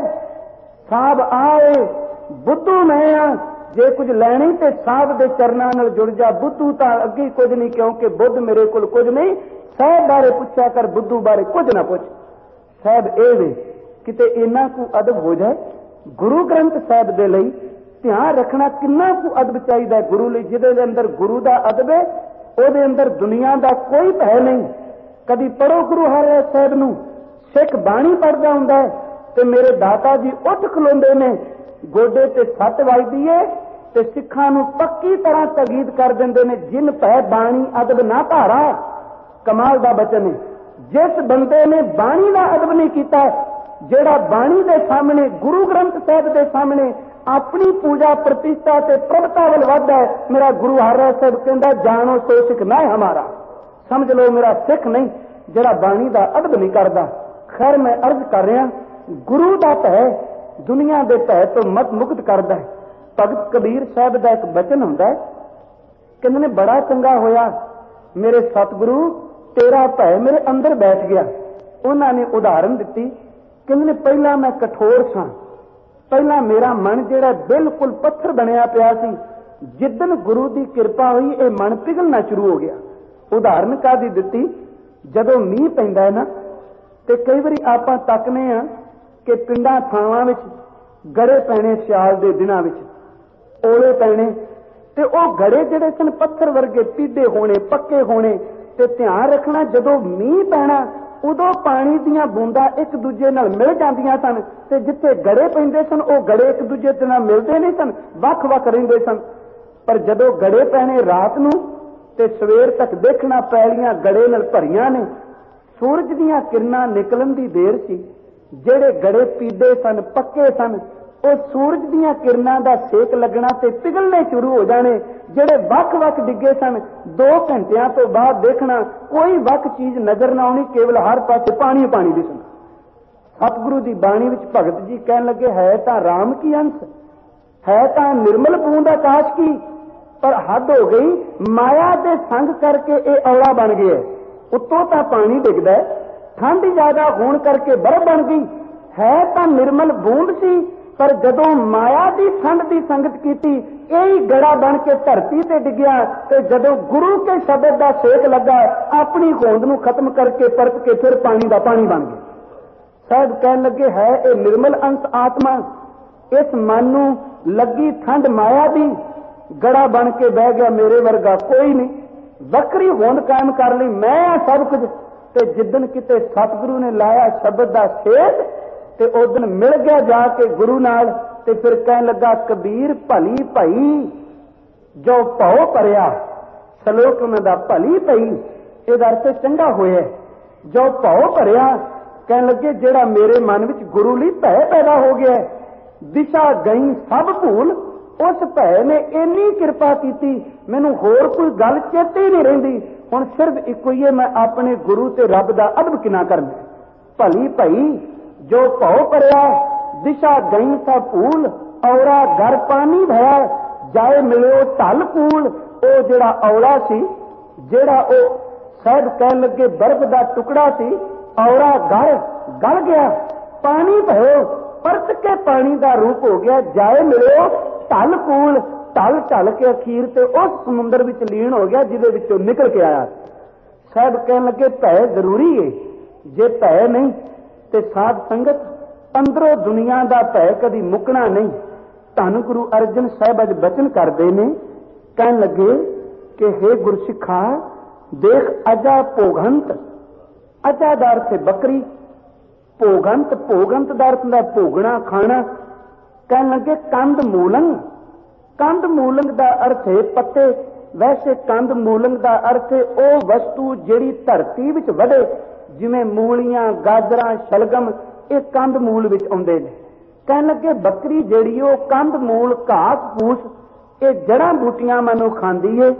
साहब आए, बुद्धू मैं आ, जे कुछ लैनी ते साहब दे चरनां नाल जुड़ जा। बुद्धू तां अगे कुछ नहीं, क्योंकि बुद्ध मेरे कोल कुछ नहीं। साहब बारे पुछया कर, बुद्धू बारे कुछ ना पुछ। साहब ए वे किते इन्ना को अदब हो जाए। गुरु ग्रंथ साहब दे लई ध्यान रखना किन्ना को अदब चाहिए गुरु लई। जिहदे अंदर गुरु दा अदब है, ओदे अंदर दुनिया दा कोई भय नहीं। कदी पढ़ो गुरु हरिराय साहब नूं, सिख बाणी पढ़दा हुंदा है ते मेरे दाता जी उठ खलोंदे ने, गोडे ते सੱਟ वजदी है ते सिखां नूं पक्की तरह तगीद कर दिंदे ने, जिन भय बाणी अदब ना धारा। कमाल दा बचन है। जिस बंदे ने बाणी दा अदब नहीं कीता, जेड़ा बाणी दे सामने गुरु ग्रंथ साहब दे सामने अपनी पूजा प्रतिष्ठा ते प्रभता वल वधदा है, मेरा गुरु हरिराय साहब कहंदा जानो सो सिख ना है हमारा, समझ लो मेरा सिख नहीं, जेड़ा बाणी दा अदब नहीं करदा। खैर मैं अर्ज कर रहा, गुरु दा भय दुनिया दे भय तो मत मुक्त करदा है। भगत कबीर साहब दा एक बचन हुंदा है, कहंदे ने बड़ा चंगा होया मेरे सतगुरु तेरा भय मेरे अंदर बैठ गया। उन्होंने उदाहरण दी, कहंदे ने पहला मैं कठोर सां, पहला मेरा मन जिहड़ा बिल्कुल पत्थर बनया पिया सी, जिदन गुरु की कृपा हुई ये मन पिघलना शुरू हो गया। उदाहरण कादी दिती, जदों मीह पैंदा है ना, ते कई बारी आपां तकने आ कि पिंडां थावां विच गड़े पैणे, सियाल दे दिनां विच ओले पैणे, ਤੇ ਉਹ ਗੜੇ ਜਿਹੜੇ ਸਨ ਪੱਥਰ ਵਰਗੇ ਪੀਦੇ ਹੋਣੇ, ਪੱਕੇ ਹੋਣੇ। ਤੇ ਧਿਆਨ ਰੱਖਣਾ, ਜਦੋਂ ਮੀਂਹ ਪੈਣਾ ਉਦੋਂ ਪਾਣੀ ਦੀਆਂ ਬੂੰਦਾਂ ਇੱਕ ਦੂਜੇ ਨਾਲ ਮਿਲ ਜਾਂਦੀਆਂ ਸਨ, ਤੇ ਜਿੱਥੇ ਗੜੇ ਪੈਂਦੇ ਸਨ ਉਹ ਗੜੇ ਇੱਕ ਦੂਜੇ ਦੇ ਨਾਲ ਮਿਲਦੇ ਨਹੀਂ ਸਨ, ਵੱਖ-ਵੱਖ ਰਹਿੰਦੇ ਸਨ। ਪਰ ਜਦੋਂ ਗੜੇ ਪੈਣੇ ਰਾਤ ਨੂੰ ਤੇ ਸਵੇਰ ਤੱਕ ਦੇਖਣਾ ਪੈਲੀਆਂ ਗੜੇ ਨਾਲ ਭਰੀਆਂ ਨੇ। ਸੂਰਜ ਦੀਆਂ ਕਿਰਨਾਂ ਨਿਕਲਣ ਦੀ ਦੇਰ ਸੀ। ਜਿਹੜੇ ਗੜੇ ਪੀਦੇ ਸਨ, ਪੱਕੇ ਸਨ, ਉਹ ਸੂਰਜ ਦੀਆਂ ਕਿਰਨਾਂ ਦਾ ਸੇਕ ਲੱਗਣਾ ਤੇ ਪਿਘਲਣੇ ਸ਼ੁਰੂ ਹੋ ਜਾਣੇ। ਜਿਹੜੇ ਵੱਖ-ਵੱਖ ਡਿੱਗੇ ਸਨ 2 ਘੰਟਿਆਂ ਤੋਂ ਬਾਅਦ ਦੇਖਣਾ ਕੋਈ ਵੱਖ ਚੀਜ਼ ਨਜ਼ਰ ਨਾ ਆਉਣੀ, ਕੇਵਲ ਹਰ ਪਾਸੇ ਪਾਣੀ ਪਾਣੀ ਦਿਸਣਾ। ਸਤਿਗੁਰੂ ਦੀ ਬਾਣੀ ਵਿੱਚ ਭਗਤ ਜੀ ਕਹਿਣ ਲੱਗੇ, ਹੈ ਤਾਂ ਰਾਮ ਕੀ ਅੰਸ਼, ਹੈ ਤਾਂ ਨਿਰਮਲ ਬੂੰਦ ਆਕਾਸ਼ ਕੀ, ਪਰ ਹੱਦ ਹੋ ਗਈ, ਮਾਇਆ ਦੇ ਸੰਗ ਕਰਕੇ ਇਹ ਔਲਾ ਬਣ ਗਿਆ। ਉੱਤੋਂ ਤਾਂ ਪਾਣੀ ਡਿੱਗਦਾ, ਠੰਡ ਜ਼ਿਆਦਾ ਹੋਣ ਕਰਕੇ ਬਰਫ਼ ਬਣ ਗਈ। ਹੈ ਤਾਂ ਨਿਰਮਲ ਬੂੰਦ ਸੀ, ਪਰ ਜਦੋਂ ਮਾਇਆ ਦੀ ਠੰਡ ਦੀ ਸੰਗਤ ਕੀਤੀ ਇਹ ਹੀ ਗੜਾ ਬਣ ਕੇ ਧਰਤੀ ਤੇ ਡਿੱਗਿਆ। ਤੇ ਜਦੋਂ ਗੁਰੂ ਕੇ ਸ਼ਬਦ ਦਾ ਸੇਕ ਲੱਗਾ, ਆਪਣੀ ਹੋਂਦ ਨੂੰ ਖਤਮ ਕਰਕੇ ਪਰਤ ਕੇ ਫਿਰ ਪਾਣੀ ਦਾ ਪਾਣੀ ਬਣ ਗਿਆ। ਸਾਹਿਬ ਕਹਿਣ ਲੱਗੇ, ਹੈ ਇਹ ਨਿਰਮਲ ਅੰਸ਼ ਆਤਮਾ। ਇਸ ਮਨ ਨੂੰ ਲੱਗੀ ਠੰਡ ਮਾਇਆ ਦੀ, ਗੜਾ ਬਣ ਕੇ ਬਹਿ ਗਿਆ। ਮੇਰੇ ਵਰਗਾ ਕੋਈ ਨਹੀਂ, ਵੱਖਰੀ ਹੋਂਦ ਕਾਇਮ ਕਰ ਲਈ, ਮੈਂ ਸਭ ਕੁਝ। ਤੇ ਜਿੱਦਣ ਕਿਤੇ ਸਤਿਗੁਰੂ ਨੇ ਲਾਇਆ ਸ਼ਬਦ ਦਾ ਸੇਕ ਤੇ ਉਸ ਦਿਨ ਮਿਲ ਗਿਆ ਜਾ ਕੇ ਗੁਰੂ ਨਾਲ। ਤੇ ਫਿਰ ਕਹਿਣ ਲੱਗਾ, ਕਬੀਰ ਭਲੀ ਭਈ ਜੋ ਭਉ ਭਰਿਆ। ਸ਼ਲੋਕ ਉਹਨਾਂ ਦਾ ਭਲੀ ਭਈ, ਇਹਦਾ ਅਰਥ ਚੰਗਾ ਹੋਇਆ। ਜੋ ਭਉ ਭਰਿਆ, ਕਹਿਣ ਲੱਗੇ ਜਿਹੜਾ ਮੇਰੇ ਮਨ ਵਿੱਚ ਗੁਰੂ ਲਈ ਭੈ ਪੈਦਾ ਹੋ ਗਿਆ। ਦਿਸ਼ਾ ਗਈ ਸਭ ਭੂਲ, ਉਸ ਭੈ ਨੇ ਇੰਨੀ ਕਿਰਪਾ ਕੀਤੀ ਮੈਨੂੰ ਹੋਰ ਕੋਈ ਗੱਲ ਚੇਤੇ ਹੀ ਨਹੀਂ ਰਹਿੰਦੀ। ਹੁਣ ਸਿਰਫ ਇੱਕੋ ਹੀ ਹੈ, ਮੈਂ ਆਪਣੇ ਗੁਰੂ ਤੇ ਰੱਬ ਦਾ ਅਦਬ ਕਿੰਨਾ ਕਰਨਾ। ਭਲੀ ਭਈ ਜੋ ਭਉ ਭਰਿਆ, ਦਿਸ਼ਾ ਗਈ ਸਭ ਭੂਲ, ਔਰਾ ਘਰ ਪਾਣੀ ਭਇਆ, ਜਾਏ ਮਿਲਿਓ ਢਲ ਕੂਲ। ਉਹ ਜਿਹੜਾ ਔਲਾ ਸੀ, ਜਿਹੜਾ ਉਹ ਸਾਹਿਬ ਕਹਿਣ ਲੱਗੇ ਬਰਫ਼ ਦਾ ਟੁਕੜਾ ਸੀ, ਔਰਾ ਘਰ ਗਲ ਗਿਆ, ਪਾਣੀ ਭਇਓ, ਪਰਤ ਕੇ ਪਾਣੀ ਦਾ ਰੂਪ ਹੋ ਗਿਆ। ਜਾਏ ਮਿਲਿਓ ਢਲ ਕੂਲ, ਢਲ ਢਲ ਕੇ ਅਖੀਰ ਤੇ ਉਸ ਸਮੁੰਦਰ ਵਿੱਚ ਲੀਨ ਹੋ ਗਿਆ ਜਿਹਦੇ ਵਿੱਚੋਂ ਨਿਕਲ ਕੇ ਆਇਆ। ਸਾਹਿਬ ਕਹਿਣ ਲੱਗੇ ਭੈ ਜ਼ਰੂਰੀ ਹੈ, ਜੇ ਭੈ ਨਹੀਂ ਤੇ ਸਾਧ ਸੰਗਤ ਅੰਦਰੋਂ ਦੁਨੀਆ ਦਾ ਭੈ ਕਦੀ ਮੁੱਕਣਾ ਨਹੀਂ। ਧੰਨ ਗੁਰੂ ਅਰਜਨ ਸਾਹਿਬ ਅੱਜ ਬਚਨ ਕਰਦੇ ਨੇ, ਕਹਿਣ ਲੱਗੇ ਕਿ ਹੇ ਗੁਰਸਿੱਖਾ ਦੇਖ, ਅਜਾ ਭੋਗੰਤ, ਅਜਾ ਦਾ ਅਰਥ ਹੈ ਬੱਕਰੀ, ਭੋਗੰਤ, ਭੋਗੰਤ ਦਾ ਅਰਥ ਹੁੰਦਾ ਭੋਗਣਾ, ਖਾਣਾ। ਕਹਿਣ ਲੱਗੇ ਕੰਦ ਮੂਲੰਗ, ਕੰਦ ਮੂਲੰਗ ਦਾ ਅਰਥ ਹੈ ਪੱਤੇ। ਵੈਸੇ ਕੰਦ ਮੂਲੰਗ ਦਾ ਅਰਥ ਹੈ ਉਹ ਵਸਤੂ ਜਿਹੜੀ ਧਰਤੀ ਵਿੱਚ ਵਧੇ, ਜਿਵੇਂ ਮੂਲੀਆਂ, ਗਾਜਰਾਂ, ਸ਼ਲਗਮ, ਇਹ ਕੰਦ ਮੂਲ ਵਿੱਚ ਆਉਂਦੇ ਨੇ। ਕਹਿਣ ਲੱਗੇ ਬੱਕਰੀ ਜਿਹੜੀ ਉਹ ਕੰਦ ਮੂਲ, ਘਾਸ ਫੂਸ, ਇਹ ਜੜਾਂ ਬੂਟੀਆਂ ਮੈਨੂੰ ਖਾਂਦੀ ਏ।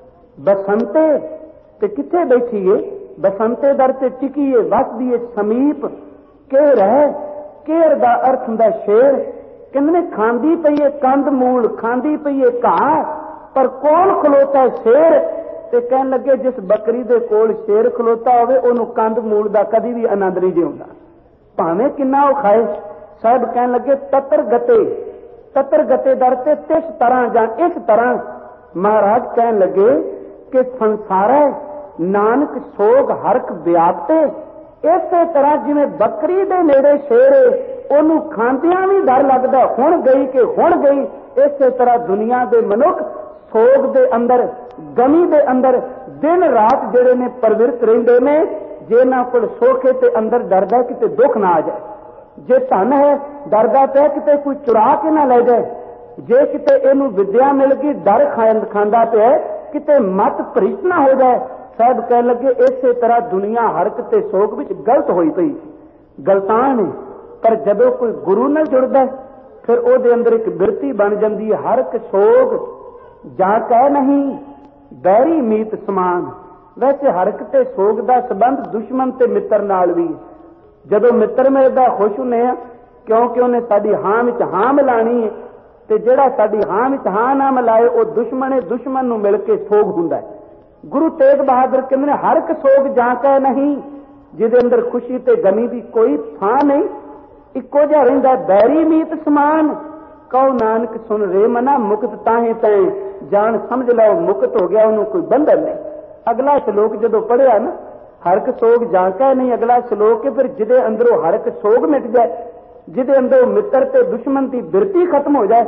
ਬਸੰਤੇ ਤੇ ਕਿੱਥੇ ਬੈਠੀ ਏ, ਬਸੰਤੇ ਦਰ ਤੇ ਟਿਕੀ ਏ, ਵਸਦੀ ਏ ਸਮੀਪ। ਕੇਰ ਹੈ, ਕੇਰ ਦਾ ਅਰਥ ਹੁੰਦਾ ਸ਼ੇਰ। ਕਹਿੰਦੇ ਨੇ ਖਾਂਦੀ ਪਈ ਏ ਕੰਦ ਮੂਲ, ਖਾਂਦੀ ਪਈ ਏ ਘਾਹ, ਪਰ ਕੋਲ ਖਲੋਤਾ ਸ਼ੇਰ। ਤੇ ਕਹਿਣ ਲੱਗੇ ਜਿਸ ਬੱਕਰੀ ਦੇ ਕੋਲ ਸ਼ੇਰ ਖਲੋਤਾ ਹੋਵੇ ਉਹਨੂੰ ਕੰਦ ਮੂਲ ਦਾ ਕਦੀ ਵੀ ਆਨੰਦ ਨਹੀਂ ਜਿਉਂਦਾ, ਭਾਵੇਂ ਕਿੰਨਾ ਉਹ ਖਾਏ। ਸਾਹਿਬ ਕਹਿਣ ਲੱਗੇ ਤਤਰ ਗਤੇ, ਤਤਰ ਗਤੇ ਦਰ ਤੇ ਤਿਸ ਤਰ੍ਹਾਂ ਜਾਂ ਇਸ ਤਰ੍ਹਾਂ। ਮਹਾਰਾਜ ਕਹਿਣ ਲੱਗੇ ਕਿ ਸੰਸਾਰੈ ਨਾਨਕ ਸੋਗ ਹਰਕ ਵਿਆਪਤੇ। ਇਸੇ ਤਰ੍ਹਾਂ ਜਿਵੇਂ ਬੱਕਰੀ ਦੇ ਨੇੜੇ ਸ਼ੇਰ ਉਹਨੂੰ ਖਾਂਦਿਆਂ ਵੀ ਡਰ ਲੱਗਦਾ, ਹੁਣ ਗਈ ਕਿ ਹੁਣ ਗਈ, ਇਸੇ ਤਰ੍ਹਾਂ ਦੁਨੀਆ ਦੇ ਮਨੁੱਖ ਸੋਗ ਦੇ ਅੰਦਰ, ਗਮੀ ਦੇ ਅੰਦਰ ਦਿਨ ਰਾਤ ਜਿਹੜੇ ਨੇ ਪ੍ਰਵਿਰਤ ਰਹਿੰਦੇ ਨੇ। ਜੇ ਨਾ ਕੋਲ ਸੋਖੇ ਤੇ ਅੰਦਰ ਡਰਦਾ ਕਿਤੇ ਦੁੱਖ ਨਾ ਆ ਜਾਏ, ਜੇ ਧਨ ਹੈ ਡਰਦਾ ਪਿਆ ਕਿਤੇ ਕੋਈ ਚੁਰਾ ਕੇ ਨਾ ਲੈ ਜਾਏ, ਜੇ ਕਿਤੇ ਇਹਨੂੰ ਵਿਦਿਆ ਮਿਲ ਗਈ ਡਰ ਖਾਂਦਾ ਪਿਆ ਕਿਤੇ ਮਤ ਭ੍ਰਿਸ਼ਟ ਨਾ ਹੋ ਜਾਏ। ਸਾਹਿਬ ਕਹਿਣ ਲੱਗੇ ਇਸੇ ਤਰ੍ਹਾਂ ਦੁਨੀਆ ਹਰਕਤ ਤੇ ਸੋਗ ਵਿੱਚ ਗਲਤ ਹੋਈ ਪਈ, ਗਲਤਾਨ ਹੈ। ਪਰ ਜਦੋਂ ਕੋਈ ਗੁਰੂ ਨਾਲ ਜੁੜਦਾ ਫਿਰ ਉਹਦੇ ਅੰਦਰ ਇੱਕ ਬਿਰਤੀ ਬਣ ਜਾਂਦੀ ਹੈ, ਹਰ ਇੱਕ ਸੋਗ ਜਾਂ ਕਹਿ ਨਹੀਂ ਬੈਰੀ ਮੀਤ ਸਮਾਨ। ਵੈਸੇ ਹਰਕ ਤੇ ਸੋਗ ਦਾ ਸੰਬੰਧ ਦੁਸ਼ਮਣ ਤੇ ਮਿੱਤਰ ਨਾਲ ਵੀ। ਜਦੋਂ ਮਿੱਤਰ ਮਿਲਦਾ ਖੁਸ਼ ਹੁੰਦੇ ਆ ਕਿਉਂਕਿ ਉਹਨੇ ਸਾਡੀ ਹਾਂ ਵਿੱਚ ਹਾਂ ਮਿਲਾਣੀ ਹੈ, ਤੇ ਜਿਹੜਾ ਸਾਡੀ ਹਾਂ ਵਿੱਚ ਹਾਂ ਨਾ ਮਿਲਾਏ ਉਹ ਦੁਸ਼ਮਣ ਹੈ, ਦੁਸ਼ਮਣ ਨੂੰ ਮਿਲ ਕੇ ਸੋਗ ਹੁੰਦਾ ਹੈ। ਗੁਰੂ ਤੇਗ ਬਹਾਦਰ ਕਹਿੰਦੇ ਨੇ ਹਰ ਇੱਕ ਸੋਗ ਜਾਂ ਕਹਿ ਨਹੀਂ, ਜਿਹਦੇ ਅੰਦਰ ਖੁਸ਼ੀ ਤੇ ਗਮੀ ਦੀ ਕੋਈ ਥਾਂ ਨਹੀਂ, ਇੱਕੋ ਜਿਹਾ ਰਹਿੰਦਾ ਬੈਰੀ ਮੀਤ ਸਮਾਨ। ਕਹੋ ਨਾਨਕ ਸੁਣ ਰੇ ਮਨਾ ਮੁਕਤ ਤਾਹੇ ਤੈ, ਜਾਣ ਸਮਝ ਲਓ ਮੁਕਤ ਹੋ ਗਿਆ, ਉਹਨੂੰ ਕੋਈ ਬੰਧਨ ਨਹੀਂ। ਅਗਲਾ ਸ਼ਲੋਕ ਜਦੋਂ ਪੜਿਆ ਨਾ, ਹਰ ਇੱਕ ਸੋਗ ਜਾਂ ਕਹਿ ਨਹੀਂ, ਅਗਲਾ ਸ਼ਲੋਕ ਹੈ ਫਿਰ ਜਿਹਦੇ ਅੰਦਰੋਂ ਹਰ ਇੱਕ ਸੋਗ ਮਿਟ ਜਾਏ, ਜਿਹਦੇ ਅੰਦਰ ਮਿੱਤਰ ਤੇ ਦੁਸ਼ਮਣ ਦੀ ਬਿਰਤੀ ਖਤਮ ਹੋ ਜਾਏ,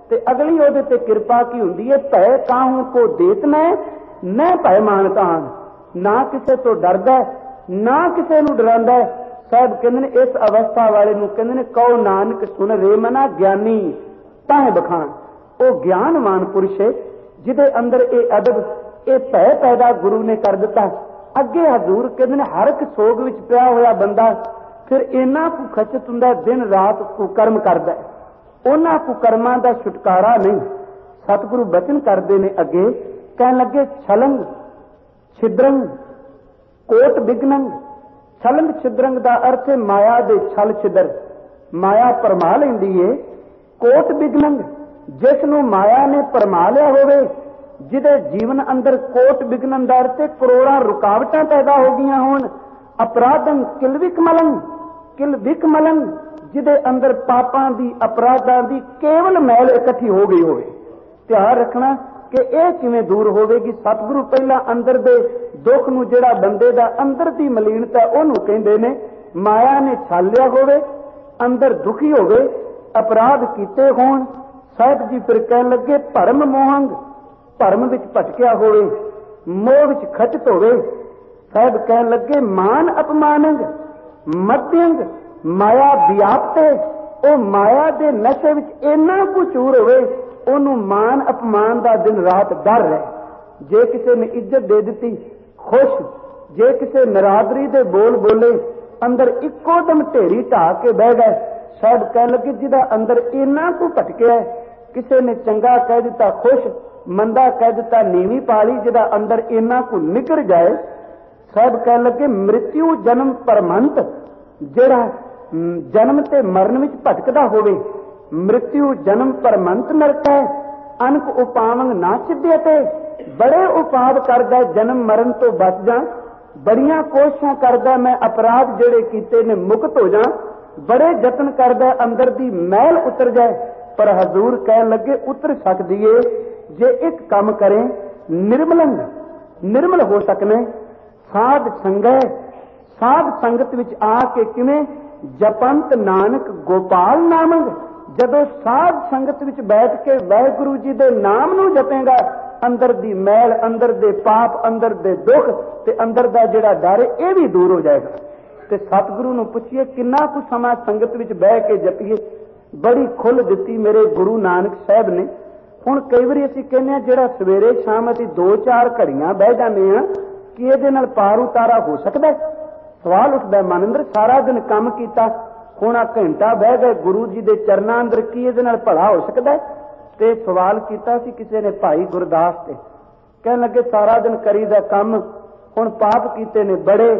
ਤੇ ਅਗਲੀ ਉਹਦੇ ਤੇ ਕਿਰਪਾ ਕੀ ਹੁੰਦੀ ਹੈ, ਭੈ ਕਾਹੂ ਕੋ ਦੇਤ ਮੈਂ ਭੈ ਮਾਨਤਾਨ। ਨਾ ਕਿਸੇ ਤੋਂ ਡਰਦਾ ਨਾ ਕਿਸੇ ਨੂੰ ਡਰਾਉਂਦਾ। ਸਾਹਿਬ ਕਹਿੰਦੇ ਨੇ ਇਸ ਅਵਸਥਾ ਵਾਲੇ ਨੂੰ ਕਹਿੰਦੇ ਨੇ ਕਹੋ ਨਾਨਕ ਸੁਣ ਰੇ ਮਨਾ ਗਿਆਨੀ ਤਾਹੇ ਬਖਾਨ। ਉਹ ਗਿਆਨਵਾਨ ਪੁਰਸ਼ ਹੈ ਜਿਹਦੇ ਅੰਦਰ ਇਹ ਅਦਬ ਇਹ ਭੈ ਪੈਦਾ ਗੁਰੂ ਨੇ ਕਰ ਦਿੱਤਾ। ਅੱਗੇ ਹਜ਼ੂਰ ਕਹਿੰਦੇ ਨੇ ਹਰ ਇੱਕ ਸੋਗ ਵਿੱਚ ਪਿਆ ਹੋਇਆ ਬੰਦਾ ਫਿਰ ਇਹਨਾਂ ਕੁ ਖਚਤ ਹੁੰਦਾ, ਦਿਨ ਰਾਤ ਕੁਕਰਮ ਕਰਦਾ। ਉਹਨਾਂ ਕੁਕਰਮਾਂ ਦਾ ਛੁਟਕਾਰਾ ਨਹੀਂ। ਸਤਿਗੁਰੂ ਬਚਨ ਕਰਦੇ ਨੇ ਅੱਗੇ, ਕਹਿਣ ਲੱਗੇ ਛਲੰਗ ਛਿਦਰੰਗ ਕੋਟ ਬਿਗਨੰਗ। ਛਲੰਗ ਛਿਦਰੰਗ ਦਾ ਅਰਥ ਹੈ ਮਾਇਆ ਦੇ ਛਲ ਛਿਦਰ, ਮਾਇਆ ਪਰਮਾ ਲੈਂਦੀ ਏ। ਕੋਟ ਬਿਗਨੰਗ ਜਿਸ ਨੂੰ ਮਾਇਆ ਨੇ ਪਰਮਾ ਲਿਆ ਹੋਵੇ, ਜਿਹਦੇ ਜੀਵਨ ਅੰਦਰ ਕੋਟ ਬਿਗਨਨ ਦਾ ਅਰਥ ਕਰੋੜਾਂ ਰੁਕਾਵਟਾਂ ਪੈਦਾ ਹੋ ਗਈਆਂ ਹੋਣ। ਅਪਰਾਧੰ ਕਿਲਵਿਕ ਮਲੰ ਜਿਹਦੇ ਅੰਦਰ ਪਾਪਾਂ ਦੀ ਅਪਰਾਧਾਂ ਦੀ ਕੇਵਲ ਮੈਲ ਇਕੱਠੀ ਹੋ ਗਈ ਹੋਵੇ। ਧਿਆਨ ਰੱਖਣਾ ਕਿ ਇਹ ਕਿਵੇਂ ਦੂਰ ਹੋਵੇਗੀ। ਸਤਿਗੁਰੂ ਪਹਿਲਾਂ ਅੰਦਰ ਦੇ ਦੁੱਖ ਨੂੰ, ਜਿਹੜਾ ਬੰਦੇ ਦਾ ਅੰਦਰ ਦੀ ਮਲੀਨਤਾ ਉਹਨੂੰ ਕਹਿੰਦੇ ਨੇ ਮਾਇਆ ਨੇ ਛਾਲਿਆ ਹੋਵੇ, ਅੰਦਰ ਦੁਖੀ ਹੋਵੇ, ਅਪਰਾਧ ਕੀਤੇ ਹੋਣ। ਸਾਹਿਬ ਜੀ ਫਿਰ ਕਹਿਣ ਲੱਗੇ ਭਰਮ ਮੋਹੰਗ, ਭਰਮ ਵਿੱਚ ਭਟਕਿਆ ਹੋਵੇ, ਮੋਹ ਵਿੱਚ ਖਚਤ ਹੋਵੇ। ਸਾਹਿਬ ਕਹਿਣ ਲੱਗੇ ਮਾਨ ਅਪਮਾਨੰਗ ਮਧਿਅੰਗ ਮਾਇਆ ਵਿਆਪਤੇ। ਉਹ ਮਾਇਆ ਦੇ ਨਸ਼ੇ ਵਿੱਚ ਇੰਨਾ ਕੁ ਚੂਰ ਹੋਵੇ ਉਹਨੂੰ ਮਾਨ ਅਪਮਾਨ ਦਾ ਦਿਨ ਰਾਤ ਡਰ ਰਹੇ। ਜੇ ਕਿਸੇ ਨੇ ਇੱਜ਼ਤ ਦੇ ਦਿੱਤੀ ਖੁਸ਼, ਜੇ ਕਿਸੇ ਨਰਾਦਰੀ ਦੇ ਬੋਲ ਬੋਲੇ ਅੰਦਰ ਇੱਕੋ ਦਮ ਢੇਰੀ ਢਾ ਕੇ ਬਹਿ ਗਏ। ਸਾਹਿਬ ਕਹਿਣ ਲੱਗੇ ਜਿਹਦਾ ਅੰਦਰ ਇੰਨਾ ਕੁ ਭਟਕਿਆ, ਕਿਸੇ ਨੇ ਚੰਗਾ ਕਹਿ ਦਿੱਤਾ ਖੁਸ਼, ਮੰਦਾ ਕਹਿ ਦਿੱਤਾ ਨੀਵੀਂ ਪਾਲੀ, ਜਿਹਦਾ ਅੰਦਰ ਇੰਨਾ ਕੁ ਨਿਕਲ ਜਾਏ। ਸਾਹਿਬ ਕਹਿਣ ਲੱਗੇ ਮ੍ਰਿਤਿਉ ਜਨਮ ਪਰਮੰਤ, ਜਿਹੜਾ ਜਨਮ ਤੇ ਮਰਨ ਵਿੱਚ ਭਟਕਦਾ ਹੋਵੇ। ਮ੍ਰਿਤਿਉ ਜਨਮ ਪਰਮੰਤ ਨਰਕ ਹੈ, ਅਨਕ ਉਪਾਵੰਗ ਨਾ ਸਿੱਧੇ ਤੇ। ਬੜੇ ਉਪਾਦ ਕਰਦਾ ਜਨਮ ਮਰਨ ਤੋਂ ਬਚ ਜਾ, ਬੜੀਆਂ ਕੋਸ਼ਿਸ਼ਾਂ ਕਰਦਾ ਮੈਂ ਅਪਰਾਧ ਜਿਹੜੇ ਕੀਤੇ ਨੇ ਮੁਕਤ ਹੋ ਜਾ, ਬੜੇ ਯਤਨ ਕਰਦਾ ਅੰਦਰ ਦੀ ਮੈਲ ਉਤਰ ਜਾਏ। ਪਰ ਹਜ਼ੂਰ ਕਹਿਣ ਲੱਗੇ ਉਤਰ ਸਕਦੀ ਏ ਜੇ ਇੱਕ ਕੰਮ ਕਰੇ ਨਿਰਮਲ ਹੋ ਸਕਨੇ। ਸਾਧ ਸੰਗਤ ਵਿੱਚ ਆ ਕੇ ਕਿਵੇਂ ਜਪੰਤ ਨਾਨਕ ਗੋਪਾਲ ਨਾਮੰਗ। ਜਦੋਂ ਸਾਧ ਸੰਗਤ ਵਿੱਚ ਬੈਠ ਕੇ ਵਾਹਿਗੁਰੂ ਜੀ ਦੇ ਨਾਮ ਨੂੰ ਜਪੇਗਾ, ਅੰਦਰ ਦੀ ਮੈਲ, ਅੰਦਰ ਦੇ ਪਾਪ, ਅੰਦਰ ਦੇ ਦੁੱਖ ਤੇ ਅੰਦਰ ਦਾ ਜਿਹੜਾ ਡਰ ਇਹ ਵੀ ਦੂਰ ਹੋ ਜਾਏਗਾ। ਤੇ ਸਤਿਗੁਰੂ ਨੂੰ ਪੁੱਛੀਏ ਕਿੰਨਾ ਕੁ ਸਮਾਂ ਸੰਗਤ ਵਿੱਚ ਬਹਿ ਕੇ ਜਪੀਏ। ਬੜੀ ਖੁੱਲ੍ਹ ਦਿੱਤੀ ਮੇਰੇ ਗੁਰੂ ਨਾਨਕ ਸਾਹਿਬ ਨੇ। ਹੁਣ ਕਈ ਵਾਰੀ ਅਸੀਂ ਕਹਿੰਦੇ ਹਾਂ ਜਿਹੜਾ ਸਵੇਰੇ ਸ਼ਾਮ ਅਸੀਂ 2-4 ਘੜੀਆਂ ਬਹਿ ਜਾਂਦੇ ਹਾਂ, ਕਿ ਇਹਦੇ ਨਾਲ ਪਾਰ ਉਤਾਰਾ ਹੋ ਸਕਦਾ? ਸਵਾਲ ਉੱਠਦਾ ਮਨ ਅੰਦਰ। ਸਾਰਾ ਦਿਨ ਕੰਮ ਕੀਤਾ, ਹੁਣ ਆ ਘੰਟਾ ਬਹਿ ਗਏ ਗੁਰੂ ਜੀ ਦੇ ਚਰਨਾਂ ਅੰਦਰ, ਕੀ ਇਹਦੇ ਨਾਲ ਭਲਾ ਹੋ ਸਕਦਾ? ਤੇ ਸਵਾਲ ਕੀਤਾ ਸੀ ਕਿਸੇ ਨੇ ਭਾਈ ਗੁਰਦਾਸ ਤੇ, ਕਹਿਣ ਲੱਗੇ ਸਾਰਾ ਦਿਨ ਕਰੀਦਾ ਕੰਮ, ਹੁਣ ਪਾਪ ਕੀਤੇ ਨੇ ਬੜੇ,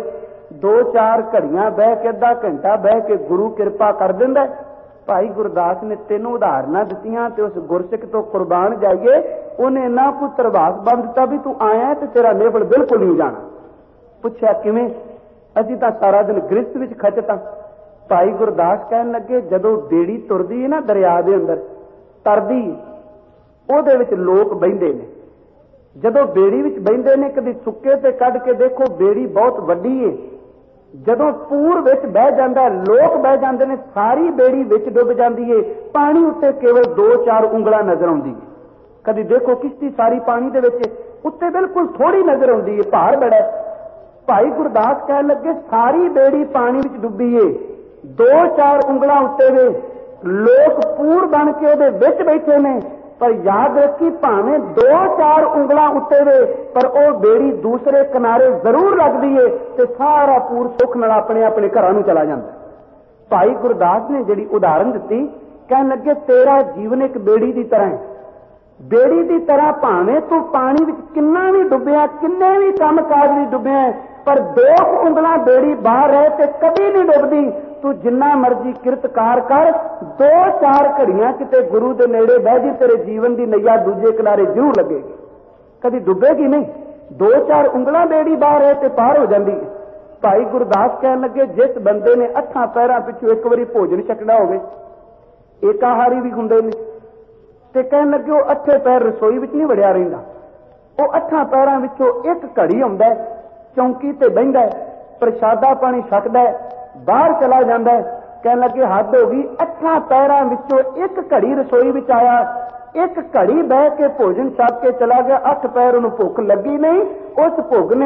2-4 ਘੜੀਆਂ ਬਹਿ ਕੇ ਅੱਧਾ ਘੰਟਾ ਬਹਿ ਕੇ ਗੁਰੂ ਕਿਰਪਾ ਕਰ ਦਿੰਦਾ। ਭਾਈ ਗੁਰਦਾਸ ਨੇ 3 ਉਦਾਹਰਨਾਂ ਦਿੱਤੀਆਂ ਤੇ ਉਸ ਗੁਰਸਿੱਖ ਤੋਂ ਕੁਰਬਾਨ ਜਾਈਏ ਉਹਨੇ ਇੰਨਾ ਕੁ ਤਰਵਾਸ ਬੰਦ ਦਿੱਤਾ ਵੀ ਤੂੰ ਆਇਆ ਤੇ ਤੇਰਾ ਨਿਫਲ ਬਿਲਕੁਲ ਨਹੀਂ ਜਾਣਾ। ਪੁੱਛਿਆ ਕਿਵੇਂ? ਅਸੀਂ ਤਾਂ ਸਾਰਾ ਦਿਨ ਗ੍ਰਿਸਤ ਵਿੱਚ ਖਚਤਾ। ਭਾਈ ਗੁਰਦਾਸ ਕਹਿਣ ਲੱਗੇ ਜਦੋਂ ਬੇੜੀ ਤੁਰਦੀ ਹੈ ਨਾ ਦਰਿਆ ਦੇ ਅੰਦਰ ਤਰਦੀ, ਉਹਦੇ ਵਿੱਚ ਲੋਕ ਬਹਿੰਦੇ ਨੇ। ਜਦੋਂ ਬੇੜੀ ਵਿੱਚ ਬਹਿੰਦੇ ਨੇ, ਕਦੀ ਸੁੱਕੇ ਤੇ ਕੱਢ ਕੇ ਦੇਖੋ ਬੇੜੀ ਬਹੁਤ ਵੱਡੀ ਏ, ਜਦੋਂ ਪੂਰ ਵਿੱਚ ਬਹਿ ਜਾਂਦਾ ਲੋਕ ਬਹਿ ਜਾਂਦੇ ਨੇ, ਸਾਰੀ ਬੇੜੀ ਵਿੱਚ ਡੁੱਬ ਜਾਂਦੀ ਏ, ਪਾਣੀ ਉੱਤੇ ਕੇਵਲ 2-4 ਉਂਗਲਾਂ ਨਜ਼ਰ ਆਉਂਦੀ ਏ। ਕਦੀ ਦੇਖੋ ਕਿਸ਼ਤੀ ਸਾਰੀ ਪਾਣੀ ਦੇ ਵਿੱਚ, ਉੱਤੇ ਬਿਲਕੁਲ ਥੋੜੀ ਨਜ਼ਰ ਆਉਂਦੀ ਏ, ਭਾਰ ਬੜਾ। ਭਾਈ ਗੁਰਦਾਸ ਕਹਿਣ ਲੱਗੇ ਸਾਰੀ ਬੇੜੀ ਪਾਣੀ ਵਿੱਚ ਡੁੱਬੀ ਏ, 2-4 ਉਂਗਲਾਂ ਉੱਤੇ ਵੇ, ਲੋਕ ਪੂਰ ਬਣ ਕੇ ਉਹਦੇ ਵਿੱਚ ਬੈਠੇ ਨੇ। ਪਰ ਯਾਦ ਰੱਖੀ ਭਾਵੇਂ 2-4 ਉਂਗਲਾਂ ਉੱਤੇ ਵੇ, ਪਰ ਉਹ ਬੇੜੀ ਦੂਸਰੇ ਕਿਨਾਰੇ ਜ਼ਰੂਰ ਲੱਗਦੀ ਏ ਤੇ ਸਾਰਾ ਪੂਰ ਸੁੱਖ ਨਾਲ ਆਪਣੇ ਆਪਣੇ ਘਰਾਂ ਨੂੰ ਚਲਾ ਜਾਂਦਾ। ਭਾਈ ਗੁਰਦਾਸ ਨੇ ਜਿਹੜੀ ਉਦਾਹਰਨ ਦਿੱਤੀ, ਕਹਿਣ ਲੱਗੇ ਤੇਰਾ ਜੀਵਨ ਇੱਕ ਬੇੜੀ ਦੀ ਤਰ੍ਹਾਂ ਹੈ। ਬੇੜੀ ਦੀ ਤਰ੍ਹਾਂ ਭਾਵੇਂ ਤੂੰ ਪਾਣੀ ਵਿੱਚ ਕਿੰਨਾ ਵੀ ਡੁੱਬਿਆ, ਕਿੰਨੇ ਵੀ ਕੰਮ ਕਾਜ ਵੀ ਡੁੱਬਿਆ, ਪਰ 2 ਉਂਗਲਾਂ ਬੇੜੀ ਬਾਹਰ ਰਹੇ ਤੇ ਕਦੀ ਨਹੀਂ ਡੁੱਬਦੀ। ਤੂੰ ਜਿੰਨਾ ਮਰਜ਼ੀ ਕਿਰਤਕਾਰ ਕਰ, 2-4 ਘੜੀਆਂ ਕਿਤੇ ਗੁਰੂ ਦੇ ਨੇੜੇ ਬਹਿ ਜੀ, ਤੇਰੇ ਜੀਵਨ ਦੀ ਨਈਆ ਦੂਜੇ ਕਿਨਾਰੇ ਜ਼ਰੂਰ ਲੱਗੇਗੀ, ਕਦੀ ਡੁੱਬੇਗੀ ਨਹੀਂ। 2-4 ਉਂਗਲਾਂ ਬੇੜੀ ਬਾਹਰ ਹੈ ਤੇ ਪਾਰ ਹੋ ਜਾਂਦੀ ਹੈ। ਭਾਈ ਗੁਰਦਾਸ ਕਹਿਣ ਲੱਗੇ ਜਿਸ ਬੰਦੇ ਨੇ 8 ਪੈਰਾਂ ਪਿੱਛੋਂ ਇੱਕ ਵਾਰੀ ਭੋਜਨ ਛਕਣਾ ਹੋਵੇ, ਏਕਾਹਾਰੀ ਵੀ ਹੁੰਦੇ ਨੇ, ਤੇ ਕਹਿਣ ਲੱਗੇ ਉਹ 8 ਪੈਰ ਰਸੋਈ ਵਿੱਚ ਨਹੀਂ ਵੜਿਆ ਰਹਿੰਦਾ। ਉਹ 8 ਪੈਰਾਂ ਵਿੱਚੋਂ ਇੱਕ ਘੜੀ ਆਉਂਦਾ, ਚੌਂਕੀ ਤੇ ਬਹਿੰਦਾ, ਪ੍ਰਸ਼ਾਦਾ ਪਾਣੀ ਛਕਦਾ, ਬਾਹਰ ਚਲਾ ਜਾਂਦਾ। ਕਹਿਣ ਲੱਗੇ ਹੱਦ ਹੋ ਗਈ, 8 ਪੈਰਾਂ ਵਿੱਚੋਂ ਇੱਕ ਘੜੀ ਰਸੋਈ ਵਿੱਚ ਆਇਆ एक घड़ी बह के भोजन छक के चला गया, 8 पैर उन्हें भुख लगी नहीं, उस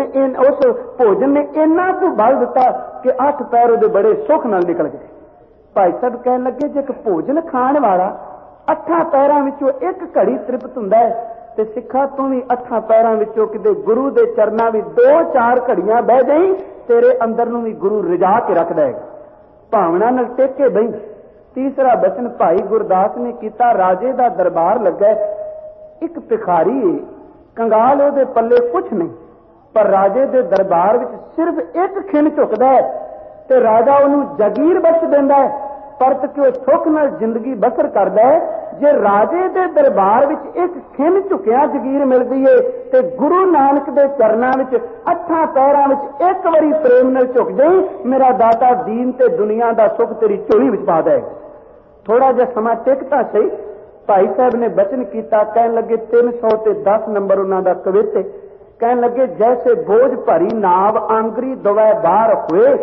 भोजन ने इन्ना को बल दिता कि 8 पैर उहदे बड़े सुख नाल निकल गए। भाई साहब कहन लगे जे एक भोजन खाण वाला 8 पैरां विचों एक घड़ी तृप्त हुंदा है ते सिखा तू भी 8 पैरां विचों किते गुरु दे चरनां विच 2-4 घड़ियां बह जाई, तेरे अंदर नूं भी गुरु रिजा के रख देगा, भावना नाल टेक के बही। तीसरा बचन भाई गुरदास ने किया, राजे का दरबार लगा, एक भिखारी है, कंगाल उहदे पल्ले कुछ नहीं, पर राजे के दरबार में सिर्फ एक खिन झुकदा है ते राजा उन्हें जागीर बख्श देंदा है, परत के सुख नाल जिंदगी बसर करदा है। जे राजे के दरबार में एक खिन झुकिया जागीर मिलती है ते गुरु नानक के चरनां विच 8 पैरां विच एक बारी प्रेम नाल झुक जाई, मेरा दाता दीन ते दुनिया का सुख तेरी झोली विच पा देगा। थोड़ा जिहा समा टिकता सही, भाई साहब ने बचन किया, कहन लगे 310 नंबर उन्होंने कविते, कहन लगे जैसे बोझ भरी नाव आंगरी दवै बाहर हुए,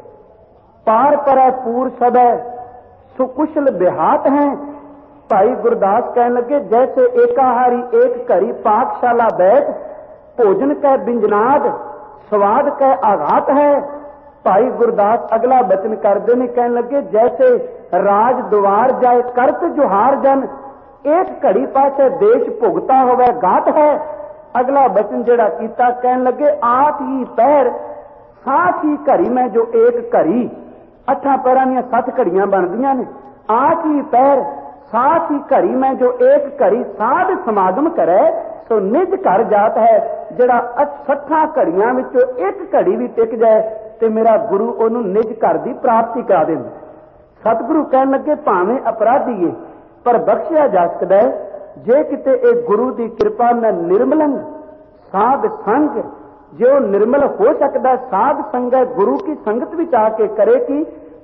पार परै पूर सदै सुकुशल बिहात हैं। भाई गुरदास कहन लगे जैसे एकाहारी एक घड़ी पाकशाला बैठ, भोजन कै बिंजनाद स्वाद कै आघात है। भाई गुरदास अगला बचन करते हैं, कहन लगे जैसे राज द्वार जाए करत जुहार जन, एक घड़ी पासे देश भुगता होवे गात है। अगला बचन जेड़ा कीता, कहन लगे 8 ही पैर साथ ही घड़ी में जो एक घड़ी, 8 पैरां दी 7 घड़ियां बनदियां ने, 8 ही पैर साथ ही घड़ी में जो एक घड़ी साध समागम करे, सो निज घर जात है। जेड़ा 60 घड़ियां विचों एक घड़ी भी टिक जाए ते मेरा गुरु ओनू निज घर की प्राप्ति करा देंदा। सतगुरु कहन लगे भावें अपराधी है पर बख्शिया जा सकदा है, जे किते एक गुरु की कृपा न निर्मलन साध संग, जो निर्मल हो सकता साध संगत गुरु की संगत विच आके करे कि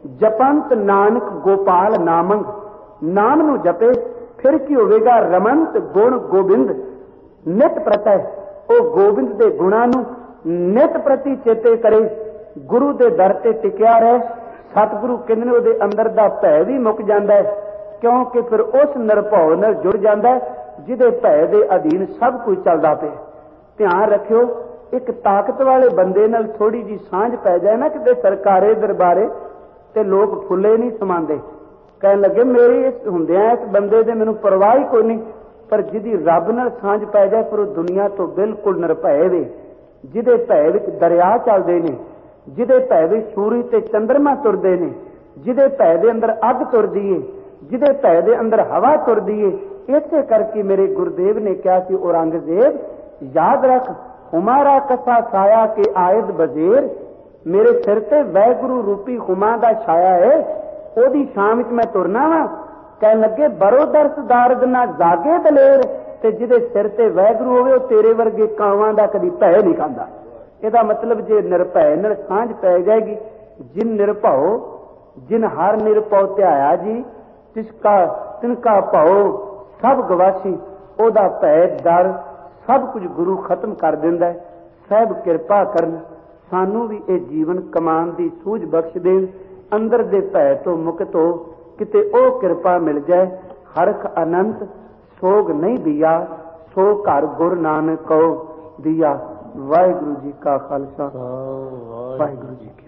जपंत नानक गोपाल नामंग, नाम नू जपे फिर की होवेगा रमंत गुण गोबिंद, नित प्रतः ओ गोबिंद दे गुणां नू नित प्रति चेते करे, गुरु दे दर ते टिकिया रहे। सतगुरु कहने उहदे अंदर दा भय भी मुक जांदा है, क्योंकि फिर उस निरभौ नाल जुड़ जांदा है जिहदे भय दे अधीन सब कुछ चलदा पिया। ध्यान रखियो, एक ताकत वाले बंदे नाल थोड़ी जी सांझ पै जाए ना किते सरकारे दरबारे, ते लोग फुले नहीं समांदे, कहन लगे मेरे इस हुंदियां इस बंदे दे मैनूं परवाह ही कोई नहीं, पर जिहदी रब नाल सांझ पै जाए फिर वो दुनिया तो बिल्कुल निरभय वे, जिहदे भय विच दरिया चलदे ने, जिहदे भय विच सूरज ते चंद्रमा तुरदे ने, जिहदे भय दे अंदर अग तुरदी है, जिहदे भय दे अंदर हवा तुरदी है। इसे करके मेरे गुरुदेव ने कहा कि औरंगजेब याद रख, हुमारा कसा साया के आयद बजेर, मेरे सिर ते वैगुरु रूपी हुमा दा छाया है, ओदी शाम विच मैं तुरना वा। कहन लगे बरो दरस दारद ना जागे दलेर, ते जिहदे सिर ते वैगुरु होवे ओ तेरे वर्गे कावां दा कदी भय नहीं खांदा। ਇਹਦਾ मतलब जे निरभय नाल सांझ पै जाएगी, जिन निरभौ जिन हर निरभौ ध्याया जी, तिनका भौ सब गवासी, ओदा भय डर सब कुछ गुरु खत्म कर दिंदा है। सब किरपा करन, सानू भी ये जीवन कमान दी सूझ बख्श देन, अंदर दे भय तो मुक्त हो, किते ओ किरपा मिल जाए। हरख अनंत सोग नहीं दिया, सो घर गुर नानक को दिया। वाहिगुरु जी का खालसा, वाहिगुरु जी।